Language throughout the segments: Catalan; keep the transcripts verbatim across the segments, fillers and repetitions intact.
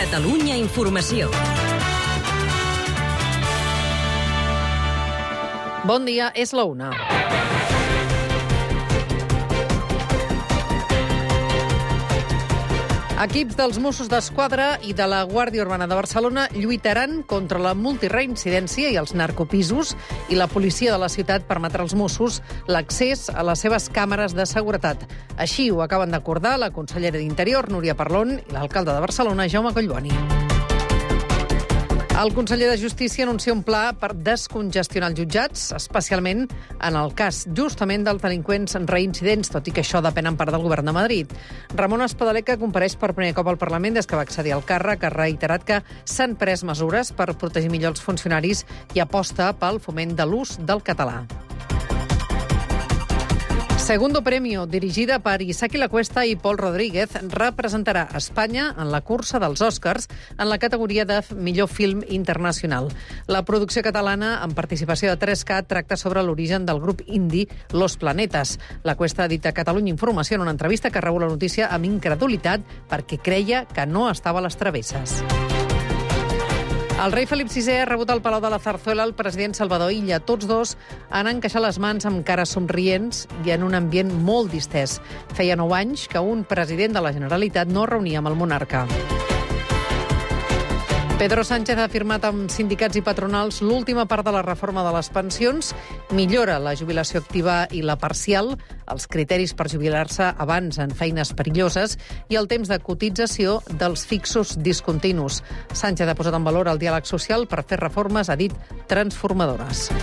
Catalunya Informació. Bon dia, és la una. Equips dels Mossos d'Esquadra i de la Guàrdia Urbana de Barcelona lluitaran contra la multireincidència i els narcopisos, i la policia de la ciutat permetrà als Mossos l'accés a les seves càmeres de seguretat. Així ho acaben d'acordar la consellera d'Interior, Núria Parlon, i l'alcalde de Barcelona, Jaume Collboni. El conseller de Justícia anuncia un pla per descongestionar els jutjats, especialment en el cas justament dels delinqüents reincidents, tot i que això depèn en part del govern de Madrid. Ramon Espadaler, que compareix per primer cop al Parlament des que va accedir al càrrec, ha reiterat que s'han pres mesures per protegir millor els funcionaris i aposta pel foment de l'ús del català. Segundo Premio, dirigida per Isaki Lacuesta i Pol Rodríguez, representarà Espanya en la cursa dels Oscars en la categoria de millor film internacional. La producció catalana, amb participació de tres K, tracta sobre l'origen del grup indie Los Planetas. Lacuesta ha dit a Catalunya Informació en una entrevista que reu la notícia amb incredulitat perquè creia que no estava a les travesses. El rei Felip sisè ha rebut al Palau de la Zarzuela el president Salvador Illa. Tots dos han encaixat les mans amb cares somrients i en un ambient molt distès. Feia nou anys que un president de la Generalitat no reunia amb el monarca. Pedro Sánchez ha firmat amb sindicats i patronals l'última part de la reforma de les pensions, millora la jubilació activa i la parcial, els criteris per jubilar-se abans en feines perilloses i el temps de cotització dels fixos discontinus. Sánchez ha posat en valor el diàleg social per fer reformes, ha dit, transformadores.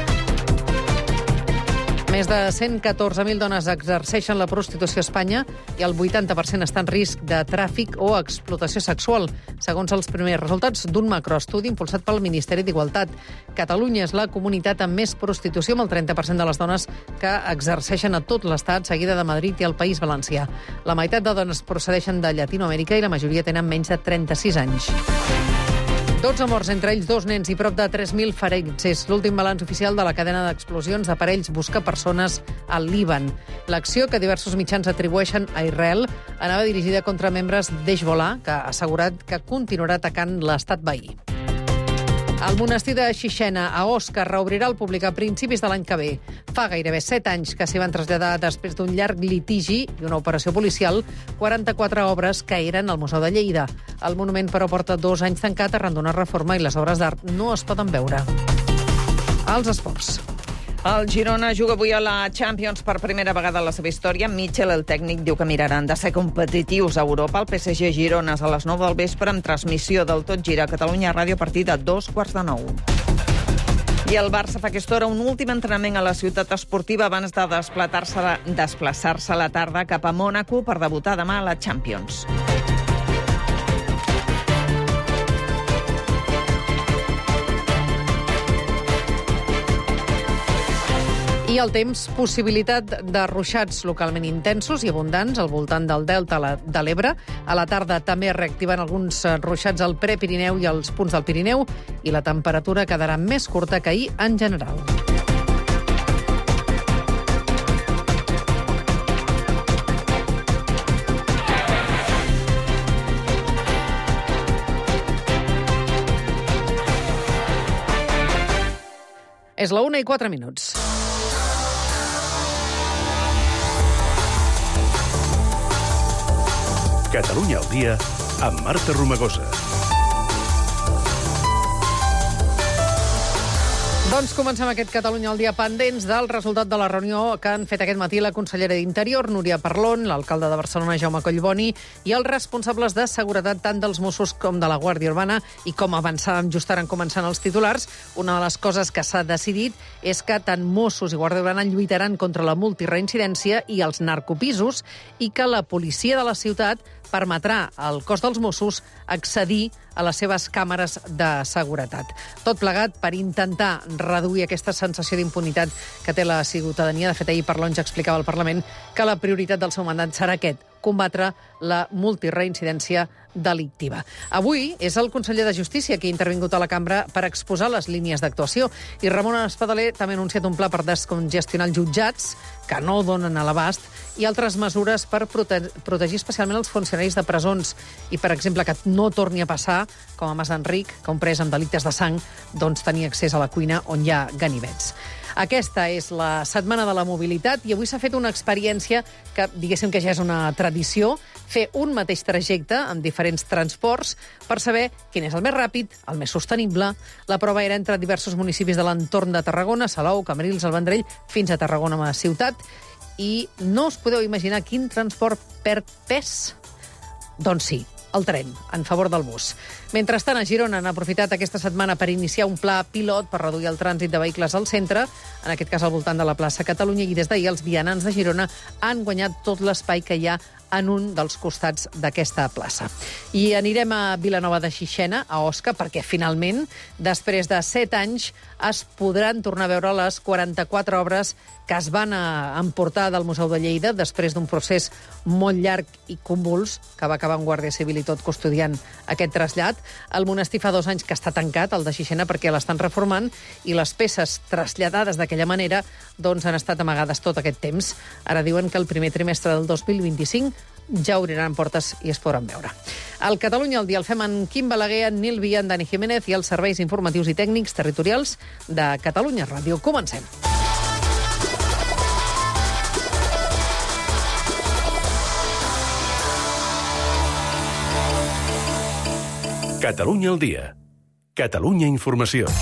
Més de cent catorze mil dones exerceixen la prostitució a Espanya i el vuitanta per cent està en risc de tràfic o explotació sexual, segons els primers resultats d'un macroestudi impulsat pel Ministeri d'Igualtat. Catalunya és la comunitat amb més prostitució, amb el trenta per cent de les dones que exerceixen a tot l'Estat, seguida de Madrid i el País Valencià. La meitat de dones procedeixen de Llatinoamèrica i la majoria tenen menys de trenta-sis anys. dotze morts, entre ells dos nens i prop de tres mil ferits. És l'últim balanç oficial de la cadena d'explosions d'aparells buscapersones al Líban. L'acció, que diversos mitjans atribueixen a Israel, anava dirigida contra membres d'Hezbollah, que ha assegurat que continuarà atacant l'estat veí. El monestir de Xixena, a Osca, reobrirà al públic a principis de l'any que ve. Fa gairebé set anys que s'hi van traslladar, després d'un llarg litigi i una operació policial, quaranta-quatre obres que eren al Museu de Lleida. El monument, però, porta dos anys tancat arran d'una reforma i les obres d'art no es poden veure. Els esports. El Girona juga avui a la Champions per primera vegada a la seva història. Mitchell, el tècnic, diu que miraran de ser competitius a Europa. El P S G Girona a les nou del vespre amb transmissió del Tot Gira a Catalunya Ràdio a partir de dos quarts de nou. I el Barça fa aquesta hora un últim entrenament a la ciutat esportiva abans de desplaçar-se desplaçar-se a la tarda cap a Mònaco per debutar demà a la Champions. I el temps, possibilitat de ruixats localment intensos i abundants al voltant del delta de l'Ebre. A la tarda també es reactiven alguns ruixats al Prepirineu i als punts del Pirineu i la temperatura quedarà més curta que ahir en general. És la una i quatre minuts. Catalunya al dia amb Marta Romagosa. Doncs comencem aquest Catalunya al dia pendents del resultat de la reunió que han fet aquest matí la consellera d'Interior, Núria Parlon, l'alcalde de Barcelona, Jaume Collboni, i els responsables de seguretat tant dels Mossos com de la Guàrdia Urbana. I com avançàvem just ara començant els titulars, una de les coses que s'ha decidit és que tant Mossos i Guàrdia Urbana lluitaran contra la multireincidència i els narcopisos i que la policia de la ciutat permetrà al cos dels Mossos accedir a les seves càmeres de seguretat. Tot plegat per intentar reduir aquesta sensació d'impunitat que té la ciutadania. De fet, ahir Parlon ja explicava al Parlament que la prioritat del seu mandat serà aquest, combatre la multireincidència delictiva. Avui és el conseller de Justícia qui ha intervingut a la cambra per exposar les línies d'actuació i Ramon Espadaler també ha anunciat un pla per descongestionar els jutjats que no donen a l'abast i altres mesures per prote protegir especialment els funcionaris de presons i, per exemple, que no torni a passar, com a Mas Enric, que un pres amb delictes de sang doncs tenia accés a la cuina on hi ha ganivets. Aquesta és la Setmana de la Mobilitat i avui s'ha fet una experiència que, diguéssim que ja és una tradició, fer un mateix trajecte amb diferents transports per saber quin és el més ràpid, el més sostenible. La prova era entre diversos municipis de l'entorn de Tarragona, Salou, Cambrils, el Vendrell, fins a Tarragona a ciutat. I no us podeu imaginar quin transport perd pes? Doncs sí, el tren, en favor del bus. Mentrestant, a Girona han aprofitat aquesta setmana per iniciar un pla pilot per reduir el trànsit de vehicles al centre, en aquest cas al voltant de la plaça Catalunya, i des d'ahir els vianants de Girona han guanyat tot l'espai que hi ha en un dels costats d'aquesta plaça. I anirem a Vilanova de Xixena, a Osca, perquè finalment, després de set anys, es podran tornar a veure les quaranta-quatre obres que es van emportar del Museu de Lleida després d'un procés molt llarg i convuls, que va acabar amb Guàrdia Civil i tot custodiant aquest trasllat. El monestir fa dos anys que està tancat, el de Xixena, perquè l'estan reformant, i les peces traslladades d'aquella manera doncs, han estat amagades tot aquest temps. Ara diuen que el primer trimestre del dos mil vint-i-cinc ja obriran portes i es podran veure. Al Catalunya al dia el fem en Quim Balaguer, en Nil Via, en Dani Jiménez i els serveis informatius i tècnics territorials de Catalunya Ràdio. Comencem. Catalunya al dia. Catalunya Informació.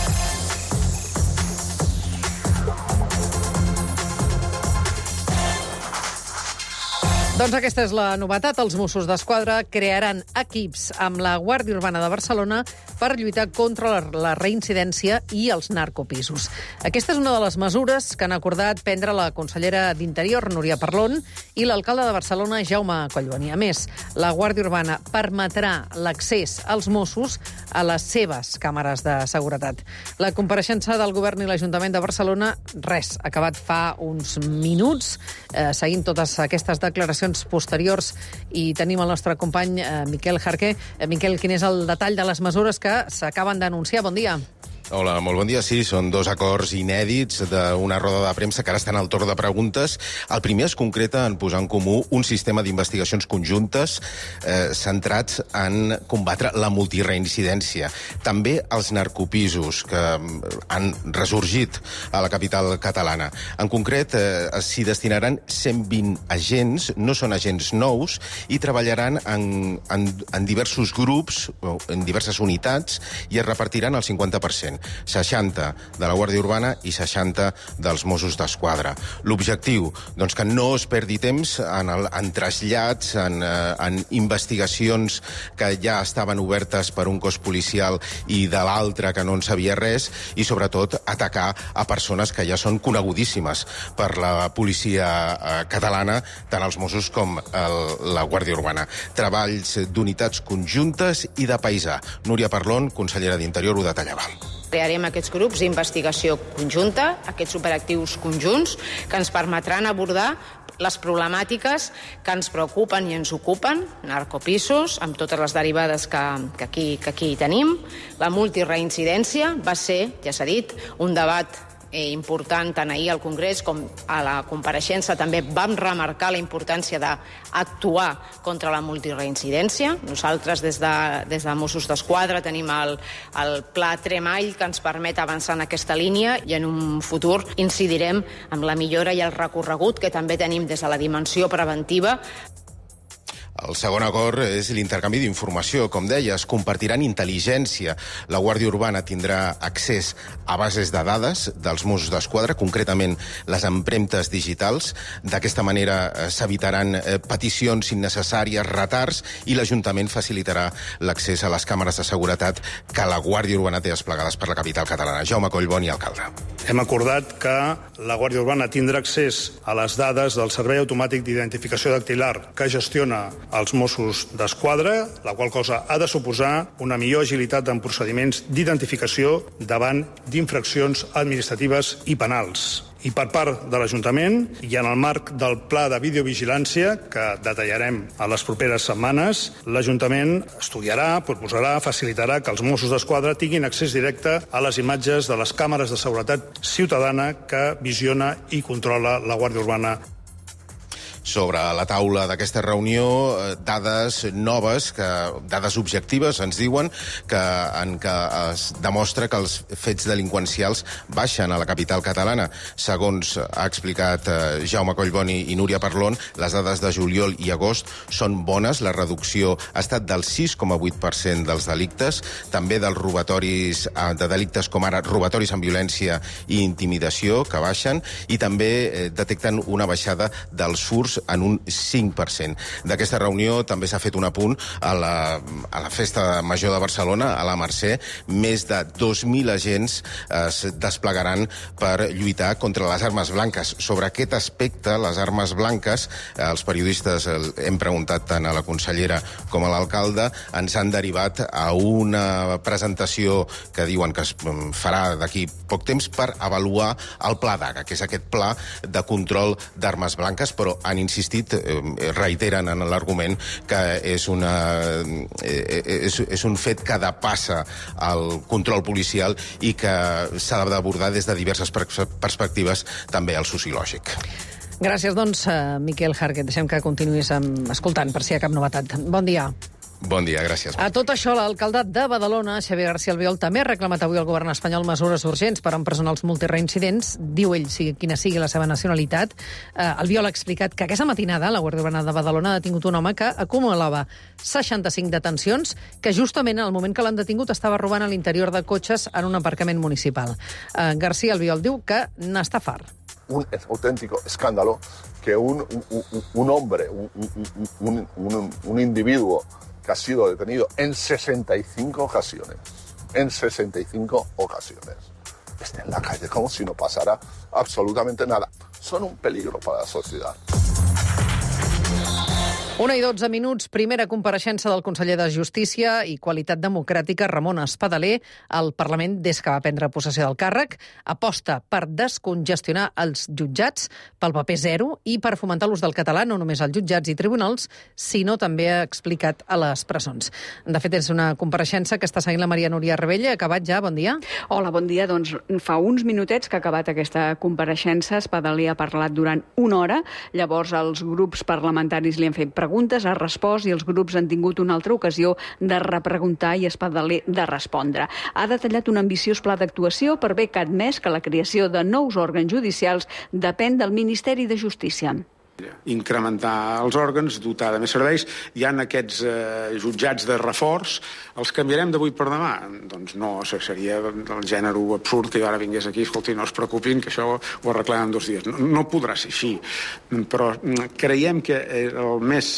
Doncs aquesta és la novetat. Els Mossos d'Esquadra crearan equips amb la Guàrdia Urbana de Barcelona per lluitar contra la, la reincidència i els narcopisos. Aquesta és una de les mesures que han acordat prendre la consellera d'Interior, Núria Parlon, i l'alcalde de Barcelona, Jaume Collboni. A més, la Guàrdia Urbana permetrà l'accés als Mossos a les seves càmeres de seguretat. La compareixença del govern i l'Ajuntament de Barcelona, res, ha acabat fa uns minuts, eh, seguint totes aquestes declaracions posteriors, i tenim el nostre company eh, Miquel Jarqué. Eh, Miquel, quin és el detall de les mesures que s'acaben d'anunciar? Bon dia. Hola, molt bon dia. Sí, són dos acords inèdits d'una roda de premsa que ara estan al torn de preguntes. El primer es concreta en posar en comú un sistema d'investigacions conjuntes eh, centrats en combatre la multireincidència. També els narcopisos que han ressorgit a la capital catalana. En concret, eh, s'hi destinaran cent vint agents, no són agents nous, i treballaran en, en, en diversos grups, en diverses unitats, i es repartiran el cinquanta per cent. seixanta de la Guàrdia Urbana i seixanta dels Mossos d'Esquadra. L'objectiu, doncs, que no es perdi temps en, el, en trasllats, en, eh, en investigacions que ja estaven obertes per un cos policial i de l'altre que no en sabia res, i sobretot atacar a persones que ja són conegudíssimes per la policia eh, catalana, tant els Mossos com el, la Guàrdia Urbana. Treballs d'unitats conjuntes i de paisà. Núria Parlon, consellera d'Interior, ho detallava. Crearem aquests grups d'investigació conjunta, aquests operatius conjunts, que ens permetran abordar les problemàtiques que ens preocupen i ens ocupen, narcopisos, amb totes les derivades que, que, aquí, que aquí tenim. La multireincidència va ser, ja s'ha dit, un debat Eh, important tant ahir al Congrés com a la compareixença. També vam remarcar la importància d'actuar contra la multireincidència. Nosaltres des de, des de Mossos d'Esquadra tenim el, el pla Tremall que ens permet avançar en aquesta línia, i en un futur incidirem amb la millora i el recorregut que també tenim des de la dimensió preventiva. El segon acord és l'intercanvi d'informació. Com deia, es compartiran intel·ligència. La Guàrdia Urbana tindrà accés a bases de dades dels Mossos d'Esquadra, concretament les empremtes digitals. D'aquesta manera s'evitaran peticions innecessàries, retards, i l'Ajuntament facilitarà l'accés a les càmeres de seguretat que la Guàrdia Urbana té desplegades per la capital catalana. Jaume Collboni, alcalde. Hem acordat que la Guàrdia Urbana tindrà accés a les dades del Servei Automàtic d'Identificació Dactilar que gestiona als Mossos d'Esquadra, la qual cosa ha de suposar una millor agilitat en procediments d'identificació davant d'infraccions administratives i penals. I per part de l'Ajuntament, i en el marc del pla de videovigilància, que detallarem a les properes setmanes, l'Ajuntament estudiarà, proposarà, facilitarà que els Mossos d'Esquadra tinguin accés directe a les imatges de les càmeres de seguretat ciutadana que visiona i controla la Guàrdia Urbana. Sobre la taula d'aquesta reunió, dades noves, que, dades objectives, ens diuen, que, en què es demostra que els fets delinqüencials baixen a la capital catalana. Segons ha explicat Jaume Collboni i Núria Parlon, les dades de juliol i agost són bones. La reducció ha estat del sis coma vuit per cent dels delictes, també dels robatoris, de delictes com ara robatoris amb violència i intimidació, que baixen, i també detecten una baixada dels furts en un cinc per cent. D'aquesta reunió també s'ha fet un apunt a la, a la Festa Major de Barcelona, a la Mercè. Més de dos mil agents es desplegaran per lluitar contra les armes blanques. Sobre aquest aspecte, les armes blanques, els periodistes hem preguntat tant a la consellera com a l'alcalde, ens han derivat a una presentació que diuen que es farà d'aquí poc temps per avaluar el Pla d'Aga, que és aquest pla de control d'armes blanques, però han insistit, reiteren en l'argument que és, una, és, és un fet que depassa el control policial i que s'ha d'abordar des de diverses perspectives, també el sociològic. Gràcies, doncs, Miquel Jarquet. Deixem que continuïs escoltant, per si hi ha cap novetat. Bon dia. Bon dia, gràcies. A tot això, l'alcalde de Badalona, Xavier García Albiol, també ha reclamat avui al govern espanyol mesures urgents per empresonar els multireincidents. Diu ell, sigui, quina sigui la seva nacionalitat. Eh, Albiol ha explicat que aquesta matinada la Guàrdia Urbana de Badalona ha detingut un home que acumulava seixanta-cinc detencions, que justament en el moment que l'han detingut estava robant a l'interior de cotxes en un aparcament municipal. Eh, García Albiol diu que n'està fart. Un auténtico escándalo que un, un, un hombre, un, un, un, un individuo que ha sido detenido en sesenta y cinco ocasiones, en sesenta y cinco ocasiones, esté en la calle como si no pasara absolutamente nada. Son un peligro para la sociedad. Una i dotze minuts, primera compareixença del conseller de Justícia i Qualitat Democràtica, Ramon Espadaler, al Parlament des que va prendre possessió del càrrec. Aposta per descongestionar els jutjats pel paper zero i per fomentar l'ús del català, no només als jutjats i tribunals, sinó també ha explicat a les presons. De fet, és una compareixença que està seguint la Maria Núria Rebella. Ha acabat ja, bon dia. Hola, bon dia. Doncs fa uns minutets que ha acabat aquesta compareixença. Espadaler ha parlat durant una hora. Llavors, els grups parlamentaris li han fet preguntes preguntes, ha respost i els grups han tingut una altra ocasió de repreguntar i Espadaler de respondre. Ha detallat un ambiciós pla d'actuació per bé que ha admès que la creació de nous òrgans judicials depèn del Ministeri de Justícia. Incrementar els òrgans, dotar de més serveis. Hi ha aquests eh, jutjats de reforç. Els canviarem d'avui per demà? Doncs no, seria el gènere absurd que jo ara vingués aquí, escolti, no es preocupin, que això ho arreglem en dos dies. No, no podrà ser així, però creiem que el més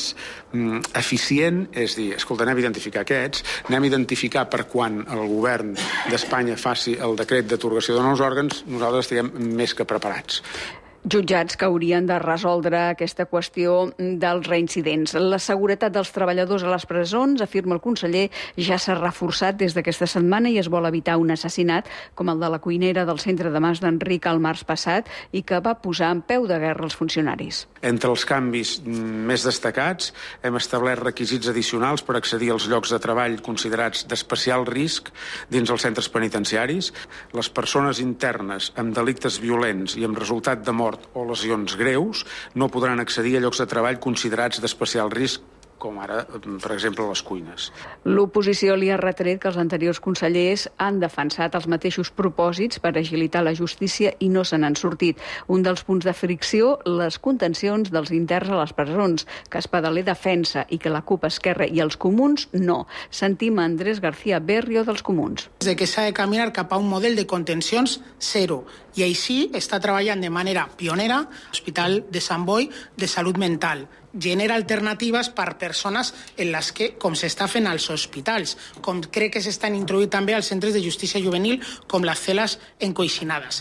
eficient és dir, escolta, anem a identificar aquests, anem a identificar per quan el govern d'Espanya faci el decret d'atorgació de nous òrgans, nosaltres estiguem més que preparats. Jutjats que haurien de resoldre aquesta qüestió dels reincidents. La seguretat dels treballadors a les presons, afirma el conseller, ja s'ha reforçat des d'aquesta setmana i es vol evitar un assassinat com el de la cuinera del centre de Mas d'Enric el març passat i que va posar en peu de guerra els funcionaris. Entre els canvis més destacats hem establert requisits addicionals per accedir als llocs de treball considerats d'especial risc dins els centres penitenciaris. Les persones internes amb delictes violents i amb resultat de mort o lesions greus no podran accedir a llocs de treball considerats d'especial risc, com ara, per exemple, les cuines. L'oposició li ha retret que els anteriors consellers han defensat els mateixos propòsits per agilitar la justícia i no se n'han sortit. Un dels punts de fricció, les contencions dels interns a les presons, que Espadaler defensa i que la CUP, Esquerra i els comuns no. Sentim a Andrés García Berrio dels comuns. De que s'ha de caminar cap a un model de contencions zero i així està treballant de manera pionera l'Hospital de Sant Boi de Salut Mental. Genera alternatives per persones en les que, com s'està fent als hospitals, com crec que s'estan introduint també als centres de justícia juvenil, com les cel·les encoixinades.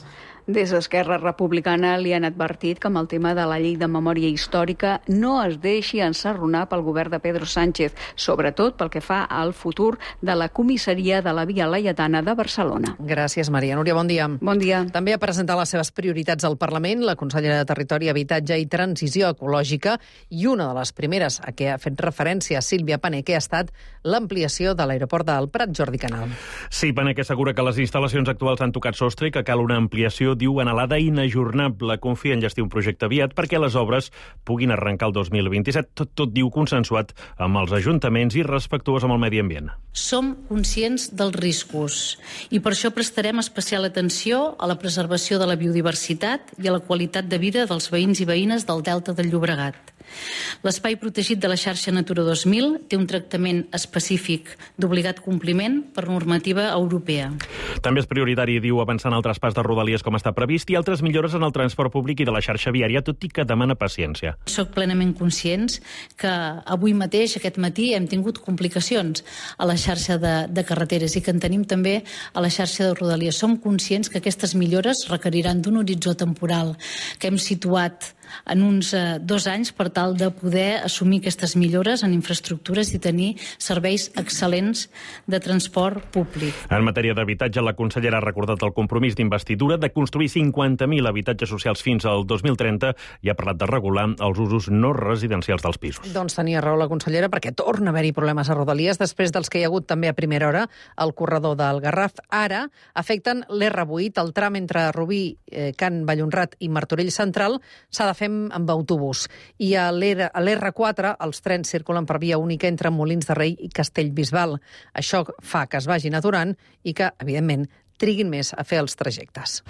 Des d'Esquerra Republicana li han advertit que amb el tema de la llei de memòria històrica no es deixi ensarronar pel govern de Pedro Sánchez, sobretot pel que fa al futur de la comissaria de la Via Laietana de Barcelona. Gràcies, Maria. Núria, bon dia. Bon dia. També ha presentat les seves prioritats al Parlament la consellera de Territori, Habitatge i Transició Ecològica, i una de les primeres a què ha fet referència Sílvia Paneque ha estat l'ampliació de l'aeroport del Prat. Jordi Canal. Sí, Paneque assegura que les instal·lacions actuals han tocat sostre i que cal una ampliació, diu, anhelada i inajornable. Confia en gestir un projecte aviat perquè les obres puguin arrencar el dos mil vint-i-set, tot, tot diu consensuat amb els ajuntaments i respectuós amb el medi ambient. Som conscients dels riscos i per això prestarem especial atenció a la preservació de la biodiversitat i a la qualitat de vida dels veïns i veïnes del Delta del Llobregat. L'espai protegit de la xarxa Natura dos mil té un tractament específic d'obligat compliment per normativa europea. També és prioritari, diu, avançar en el traspàs de Rodalies com està previst i altres millores en el transport públic i de la xarxa viària, tot i que demana paciència. Soc plenament conscients que avui mateix, aquest matí, hem tingut complicacions a la xarxa de, de carreteres i que en tenim també a la xarxa de Rodalies. Som conscients que aquestes millores requeriran d'un horitzó temporal que hem situat en uns eh, dos anys per tal de poder assumir aquestes millores en infraestructures i tenir serveis excel·lents de transport públic. En matèria d'habitatge, la consellera ha recordat el compromís d'investidura de construir cinquanta mil habitatges socials fins al dos mil trenta i ha parlat de regular els usos no residencials dels pisos. Doncs tenia raó la consellera perquè torna a haver-hi problemes a Rodalies després dels que hi ha hagut també a primera hora al corredor del Garraf. Ara afecten l'erre vuit, el tram entre Rubí, eh, Can Vallhonrat i Martorell Central s'ha de fem amb autobús. I a l'erre quatre els trens circulen per via única entre Molins de Rei i Castellbisbal. Això fa que es vagin aturant i que, evidentment, triguin més a fer els trajectes.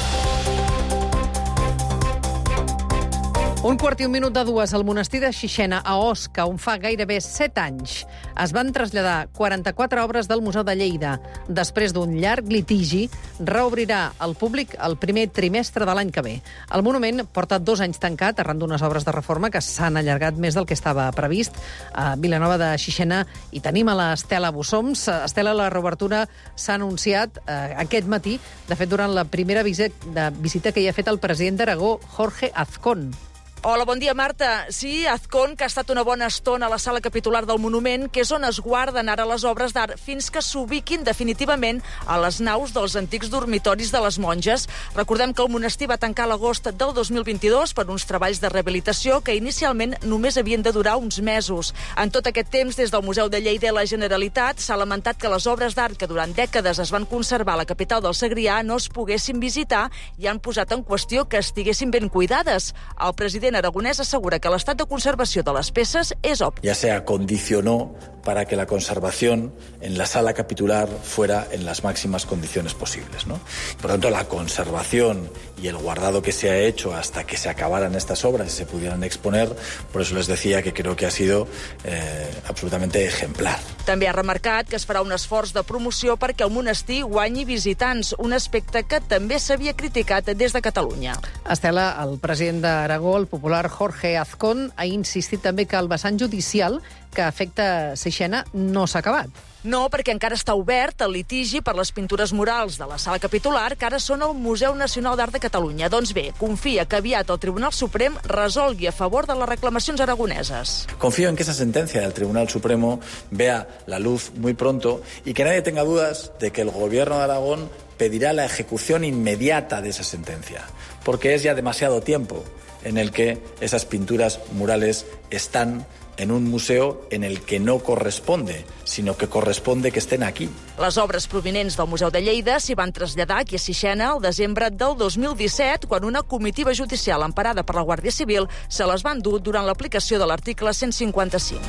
Un quart i un minut de dues al monestir de Xixena, a Osca, on fa gairebé set anys es van traslladar quaranta-quatre obres del Museu de Lleida. Després d'un llarg litigi, reobrirà al públic el primer trimestre de l'any que ve. El monument porta dos anys tancat arran d'unes obres de reforma que s'han allargat més del que estava previst. A Vilanova de Xixena hi tenim a l'Estela Bussoms. Estela, la reobertura s'ha anunciat eh, aquest matí, de fet, durant la primera visita, visita que hi ha fet el president d'Aragó, Jorge Azcón. Hola, bon dia, Marta. Sí, Azcón, que ha estat una bona estona a la sala capitular del monument, que és on es guarden ara les obres d'art fins que s'ubiquin definitivament a les naus dels antics dormitoris de les monges. Recordem que el monestir va tancar l'agost del dos mil vint-i-dos per uns treballs de rehabilitació que inicialment només havien de durar uns mesos. En tot aquest temps, des del Museu de Lleida i la Generalitat, s'ha lamentat que les obres d'art que durant dècades es van conservar a la capital del Segrià no es poguessin visitar i han posat en qüestió que estiguessin ben cuidades. El president Aragonès assegura que l'estat de conservació de les peces és òptim. Ya se acondicionó para que la conservación en la sala capitular fuera en las máximas condiciones posibles, ¿no? Por tanto, la conservación y el guardado que se ha hecho hasta que se acabaran estas obras y se pudieran exponer, por eso les decía que creo que ha sido eh, absolutamente ejemplar. També ha remarcat que es farà un esforç de promoció perquè el monestir guanyi visitants, un aspecte que també s'havia criticat des de Catalunya. Estela, el president d'Aragó, el popular Jorge Azcón, ha insistit també que el vessant judicial que afecta Seixena no s'ha acabat. No, perquè encara està obert el litigi per les pintures murals de la sala capitular, que ara són al Museu Nacional d'Art de Catalunya. Doncs bé, confia que aviat el Tribunal Suprem resolgui a favor de les reclamacions aragoneses. Confío en que esa sentencia del Tribunal Supremo vea la luz muy pronto y que nadie tenga dudas de que el Gobierno de Aragón pedirá la ejecución inmediata de esa sentencia, porque es ya demasiado tiempo en el que esas pinturas murales están en un museo en el que no corresponde, sino que corresponde que estén aquí. Les obres provinents del Museu de Lleida s'hi van traslladar aquí a Sixena el desembre del dos mil disset, quan una comitiva judicial emparada per la Guàrdia Civil se les van dur durant l'aplicació de l'article cent cinquanta-cinc.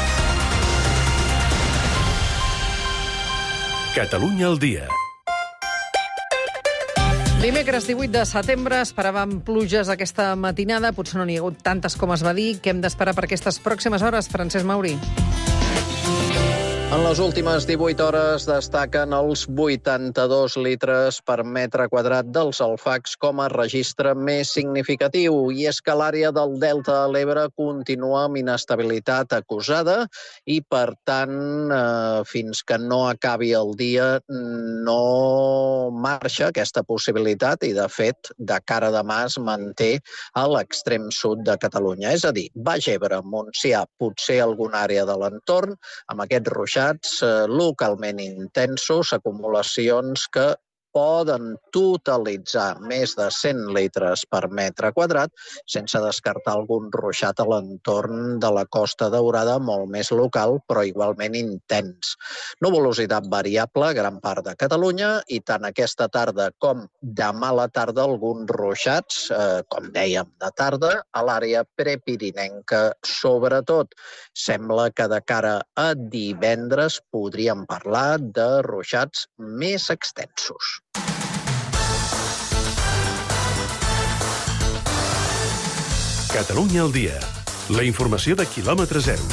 Catalunya al dia. Dimecres divuit de setembre esperàvem pluges aquesta matinada, potser no n'hi ha hagut tantes com es va dir. Què hem d'esperar per aquestes pròximes hores, Francesc Mauri? En les últimes divuit hores destaquen els vuitanta-dos litres per metre quadrat dels alfacs com a registre més significatiu. I és que l'àrea del Delta de l'Ebre continua amb inestabilitat acusada i, per tant, eh, fins que no acabi el dia no marxa aquesta possibilitat i, de fet, de cara a demà es manté a l'extrem sud de Catalunya. És a dir, Baix Ebre, Montsià, potser alguna àrea de l'entorn, amb aquests ruixats localment intensos, acumulacions que poden totalitzar més de cent litres per metre quadrat, sense descartar algun ruixat a l'entorn de la Costa Daurada, molt més local, però igualment intens. Nuvolositat variable a gran part de Catalunya i tant aquesta tarda com demà a la tarda alguns ruixats, eh, com dèiem, de tarda, a l'àrea prepirinenca sobretot. Sembla que de cara a divendres podríem parlar de ruixats més extensos. Catalunya al dia. La informació de quilòmetre zero.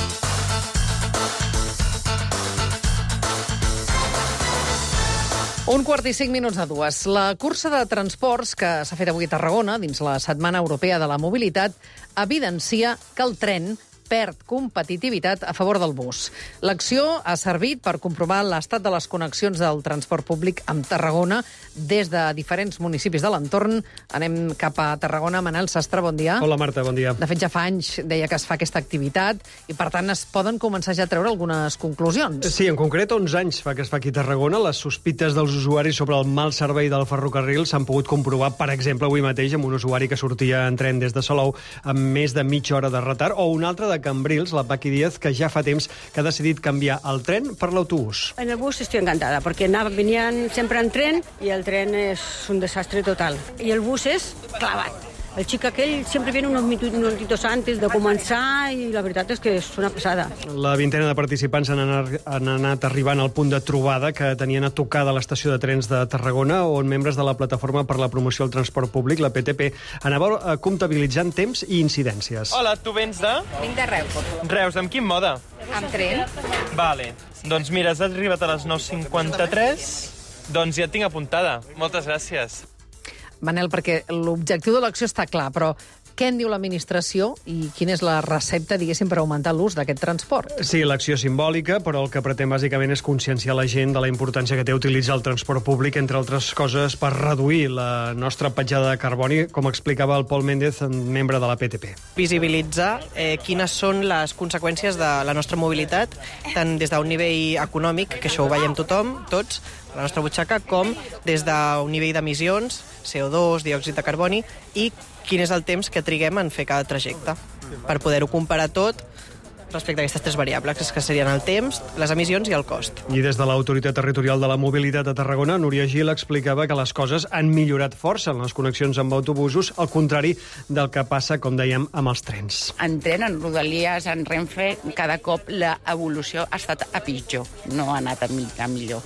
Un quart i cinc minuts de dues. La cursa de transports que s'ha fet avui a Tarragona, dins la Setmana Europea de la Mobilitat, evidencia que el tren perd competitivitat a favor del bus. L'acció ha servit per comprovar l'estat de les connexions del transport públic amb Tarragona des de diferents municipis de l'entorn. Anem cap a Tarragona. Manel Sastre, bon dia. Hola, Marta, bon dia. De fet, ja fa anys deia que es fa aquesta activitat i, per tant, es poden començar ja a treure algunes conclusions. Sí, en concret, onze anys fa que es fa aquí a Tarragona. Les sospites dels usuaris sobre el mal servei del ferrocarril s'han pogut comprovar, per exemple, avui mateix amb un usuari que sortia en tren des de Salou amb més de mitja hora de retard, o un altre de Cambrils, la Paqui Díaz, que ja fa temps que ha decidit canviar el tren per l'autobús. En el bus estoy encantada, porque venían siempre en tren y el tren es un desastre total. Y el bus es clavat. El xic aquell sempre viene unos minutitos antes de començar i la veritat és que és una passada. La vintena de participants han anat, han anat arribant al punt de trobada que tenien a tocar de l'estació de trens de Tarragona, on membres de la Plataforma per la Promoció del Transport Públic, la P T P, anava comptabilitzant temps i incidències. Hola, tu vens de? Vinc de Reus. Reus, amb quin mode? Amb tren. Vale, doncs mira, has arribat a les nou cinquanta-tres, doncs ja et tinc apuntada. Moltes gràcies. Manel, perquè l'objectiu de l'acció està clar, però què en diu l'administració i quina és la recepta, diguéssim, per augmentar l'ús d'aquest transport? Sí, l'acció simbòlica, però el que pretén bàsicament és conscienciar la gent de la importància que té utilitzar el transport públic, entre altres coses, per reduir la nostra petjada de carboni, com explicava el Pol Méndez, membre de la P T P. Visibilitzar eh, quines són les conseqüències de la nostra mobilitat, tant des d'un nivell econòmic, que això ho veiem tothom, tots, la nostra butxaca, com des d'un nivell d'emissions, C O dos, diòxid de carboni, i quin és el temps que triguem en fer cada trajecte, per poder-ho comparar tot respecte a aquestes tres variables, que serien el temps, les emissions i el cost. I des de l'Autoritat Territorial de la Mobilitat a Tarragona, Núria Gil explicava que les coses han millorat força en les connexions amb autobusos, al contrari del que passa, com dèiem, amb els trens. En tren, en Rodalies, en Renfe, cada cop l'evolució ha estat a pitjor, no ha anat a millor.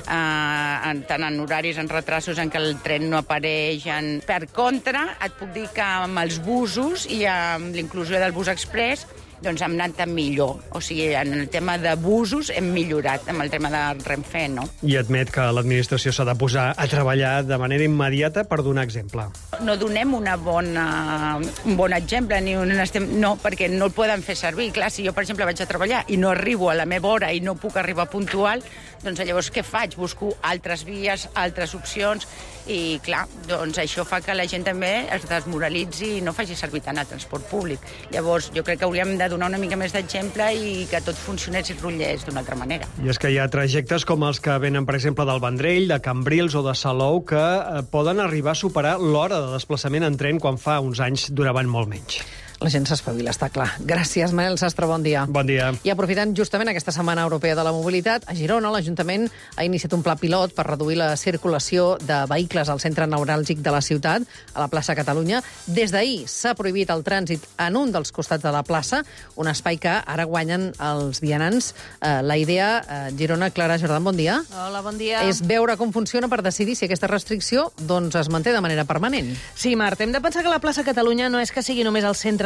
Uh, tant en horaris, en retrasos, en què el tren no apareix. En... Per contra, et puc dir que amb els busos i amb l'inclusió del bus express doncs hem anat millor. O sigui, en el tema de busos hem millorat, amb el tema de Renfe, no? I admet que l'administració s'ha de posar a treballar de manera immediata per donar exemple. No donem una bona, un bon exemple, ni un estem... no, perquè no el poden fer servir. Clar, si jo, per exemple, vaig a treballar i no arribo a la meva hora i no puc arribar puntual, doncs llavors què faig? Busco altres vies, altres opcions, i clar, doncs això fa que la gent també es desmoralitzi i no faci servir tant el transport públic. Llavors, jo crec que hauríem de donar una mica més d'exemple i que tot funcionés i rotllés d'una altra manera. I és que hi ha trajectes com els que venen, per exemple, del Vendrell, de Cambrils o de Salou, que eh, poden arribar a superar l'hora de desplaçament en tren quan fa uns anys duraven molt menys. La gent s'espavila, està clar. Gràcies, Manel Sastre, bon dia. Bon dia. I aprofitant justament aquesta Setmana Europea de la Mobilitat, a Girona l'Ajuntament ha iniciat un pla pilot per reduir la circulació de vehicles al centre neuràlgic de la ciutat, a la plaça Catalunya. Des d'ahir s'ha prohibit el trànsit en un dels costats de la plaça, un espai que ara guanyen els vianants. Eh, la idea, eh, Girona, Clara Jordan, bon dia. Hola, bon dia. És veure com funciona per decidir si aquesta restricció doncs, es manté de manera permanent. Sí, Marta, hem de pensar que la plaça Catalunya no és que sigui només el centre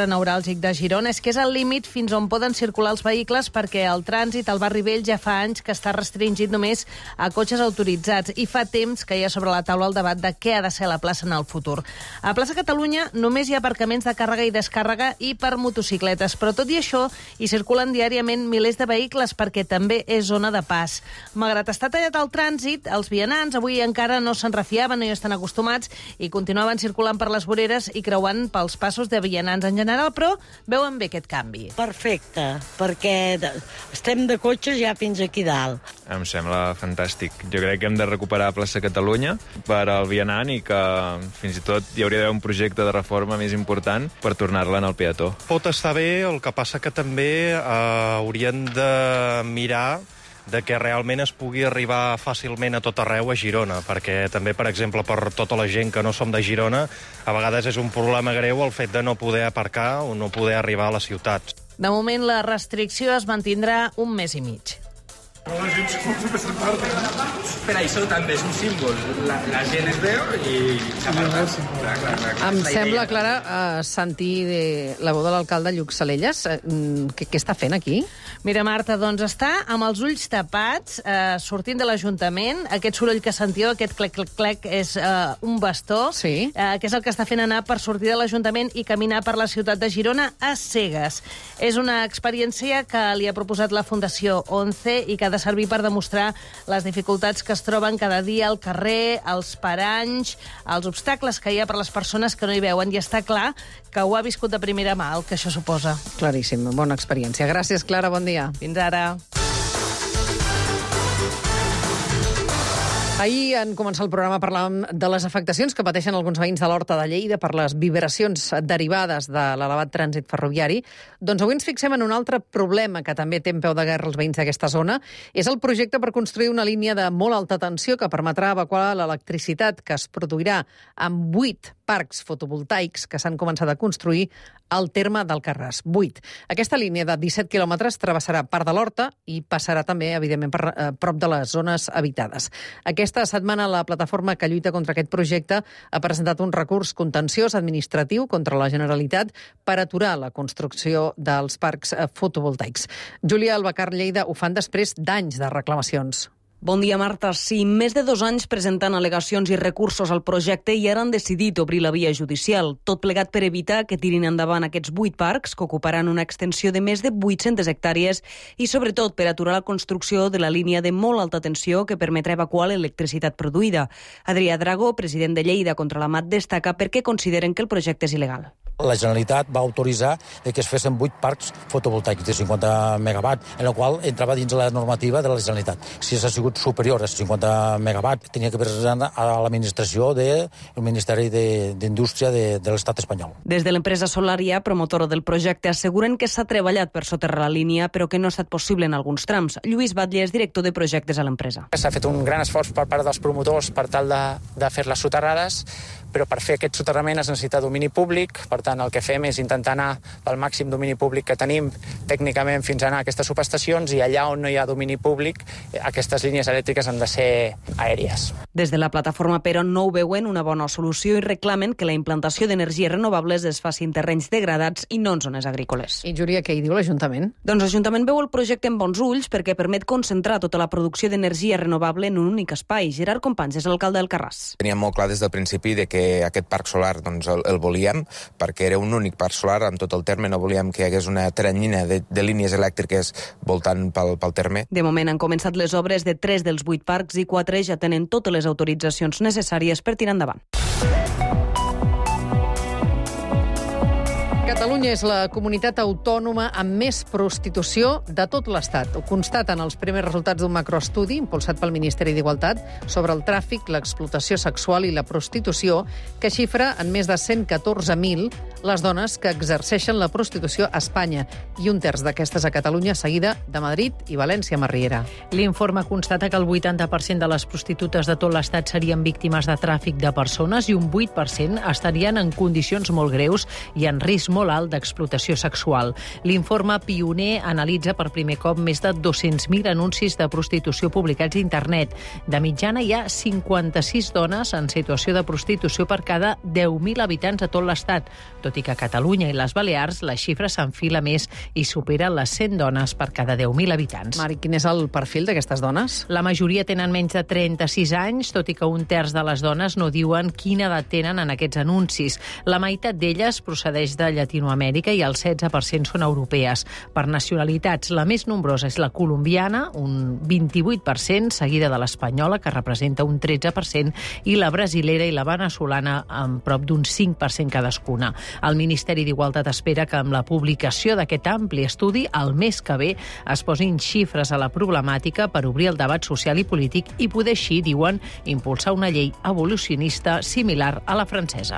centre neuràlgic de Girona és que és el límit fins on poden circular els vehicles perquè el trànsit al barri vell ja fa anys que està restringit només a cotxes autoritzats i fa temps que hi ha sobre la taula el debat de què ha de ser la plaça en el futur. A Plaça Catalunya només hi ha aparcaments de càrrega i descàrrega i per motocicletes, però tot i això hi circulen diàriament milers de vehicles perquè també és zona de pas. Malgrat estar tallat el trànsit, els vianants avui encara no se'n refiaven, no hi estan acostumats i continuaven circulant per les voreres i creuant pels passos de vianants en general, però veuen bé aquest canvi. Perfecte, perquè estem de cotxes ja fins aquí dalt. Em sembla fantàstic. Jo crec que hem de recuperar Plaça Catalunya per al vianant i que fins i tot hi hauria d'haver un projecte de reforma més important per tornar-la en el peató. Pot estar bé, el que passa que també eh, haurien de mirar de que realment es pugui arribar fàcilment a tot arreu a Girona, perquè també, per exemple, per tota la gent que no som de Girona, a vegades és un problema greu el fet de no poder aparcar o no poder arribar a les ciutats. De moment, la restricció es mantindrà un mes i mig. La gent s'ho porta. Per això també és un símbol. La, la gent es veu i s'aparta. Clar, clar, clar. Em sembla, Clara, uh, sentir de la veu de l'alcalde Lluc Salelles. Uh, què, què està fent aquí? Mira, Marta, doncs està amb els ulls tapats, uh, sortint de l'Ajuntament. Aquest soroll que sentiu, aquest clec-clec-clec, és uh, un bastó, sí. uh, que és el que està fent anar per sortir de l'Ajuntament i caminar per la ciutat de Girona a cegues. És una experiència que li ha proposat la Fundació ONCE i que ha de servir per demostrar les dificultats que es troben cada dia al carrer, els paranys, els obstacles que hi ha per les persones que no hi veuen. I està clar que ho ha viscut de primera mà, el que això suposa. Claríssim, bona experiència. Gràcies, Clara, bon dia. Fins ara. Ahir, en començar el programa, parlàvem de les afectacions que pateixen alguns veïns de l'Horta de Lleida per les vibracions derivades de l'elevat trànsit ferroviari. Doncs avui ens fixem en un altre problema que també té en peu de guerra els veïns d'aquesta zona. És el projecte per construir una línia de molt alta tensió que permetrà evacuar l'electricitat que es produirà en vuit parcs fotovoltaics que s'han començat a construir al terme d'Alcarràs. Vuit. Aquesta línia de disset quilòmetres travessarà part de l'Horta i passarà també, evidentment, per eh, prop de les zones habitades. Aquesta setmana la plataforma que lluita contra aquest projecte ha presentat un recurs contenciós administratiu contra la Generalitat per aturar la construcció dels parcs eh, fotovoltaics. Júlia Albacar, Lleida, ho fan després d'anys de reclamacions. Bon dia, Marta. Sí, més de dos anys presentant al·legacions i recursos al projecte i ara han decidit obrir la via judicial. Tot plegat per evitar que tirin endavant aquests vuit parcs, que ocuparan una extensió de més de vuit-centes hectàrees, i sobretot per aturar la construcció de la línia de molt alta tensió que permetrà evacuar l'electricitat produïda. Adrià Dragó, president de Lleida contra la M A T, destaca per què consideren que el projecte és il·legal. La Generalitat va autoritzar que es fessin vuit parcs fotovoltaics de cinquanta megawatt, en el qual entrava dins la normativa de la Generalitat. Si s'ha sigut superior a cinquanta megawatt, tenia que presentar a l'administració del Ministeri d'Indústria de, de l'Estat espanyol. Des de l'empresa Solaria, promotora del projecte, asseguren que s'ha treballat per soterrar la línia, però que no ha estat possible en alguns trams. Lluís Batlle és director de projectes a l'empresa. S'ha fet un gran esforç per part dels promotors per tal de, de fer-les soterrades, però per fer aquest soterrament es necessita domini públic. Per tant, el que fem és intentar anar pel màxim domini públic que tenim tècnicament fins a anar a aquestes subestacions, i allà on no hi ha domini públic, aquestes línies elèctriques han de ser aèries. Des de la plataforma, però, no ho veuen una bona solució i reclamen que la implantació d'energies renovables es faci en terrenys degradats i no en zones agrícoles. I, Júlia, què hi diu l'Ajuntament? Doncs l'Ajuntament veu el projecte amb bons ulls perquè permet concentrar tota la producció d'energia renovable en un únic espai. Gerard Companys és l'alcalde d'Alcarràs. Teníem molt clar des del principi de que aquest parc solar doncs, el, el volíem, perquè era un únic parc solar en tot el terme, no volíem que hi hagués una teranyina de, de línies elèctriques voltant pel, pel terme. De moment han començat les obres de tres dels vuit parcs i quatre ja tenen totes les autoritzacions necessàries per tirar endavant. Catalunya és la comunitat autònoma amb més prostitució de tot l'Estat. Ho constaten els primers resultats d'un macroestudi impulsat pel Ministeri d'Igualtat sobre el tràfic, l'explotació sexual i la prostitució, que xifra en més de cent catorze mil les dones que exerceixen la prostitució a Espanya, i un terç d'aquestes a Catalunya, seguida de Madrid i València, Marriera. L'informe constata que el vuitanta per cent de les prostitutes de tot l'Estat serien víctimes de tràfic de persones i un vuit per cent estarien en condicions molt greus i en risc molt alt d'explotació sexual. L'informe Pioner analitza per primer cop més de dos-cents mil anuncis de prostitució publicats a internet. De mitjana hi ha cinquanta-sis dones en situació de prostitució per cada deu mil habitants a tot l'Estat, tot i que a Catalunya i les Balears la xifra s'enfila més i supera les cent dones per cada deu mil habitants. Mari, quin és el perfil d'aquestes dones? La majoria tenen menys de trenta-sis anys, tot i que un terç de les dones no diuen quina edat tenen en aquests anuncis. La meitat d'elles procedeix de Llatinoamèrica i el setze per cent són europees. Per nacionalitats, la més nombrosa és la colombiana, un vint-i-vuit per cent, seguida de l'espanyola, que representa un tretze per cent, i la brasilera i la veneçolana amb prop d'un cinc per cent cadascuna. El Ministeri d'Igualtat espera que amb la publicació d'aquest ampli estudi, el mes que ve, es posin xifres a la problemàtica per obrir el debat social i polític i poder així, diuen, impulsar una llei evolucionista similar a la francesa.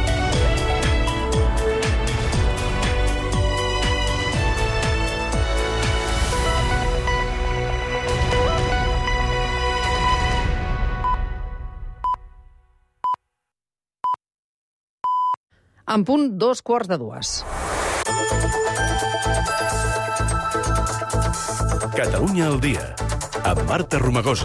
En punt, dos quarts de dues. Catalunya al dia, amb Marta Romagosa.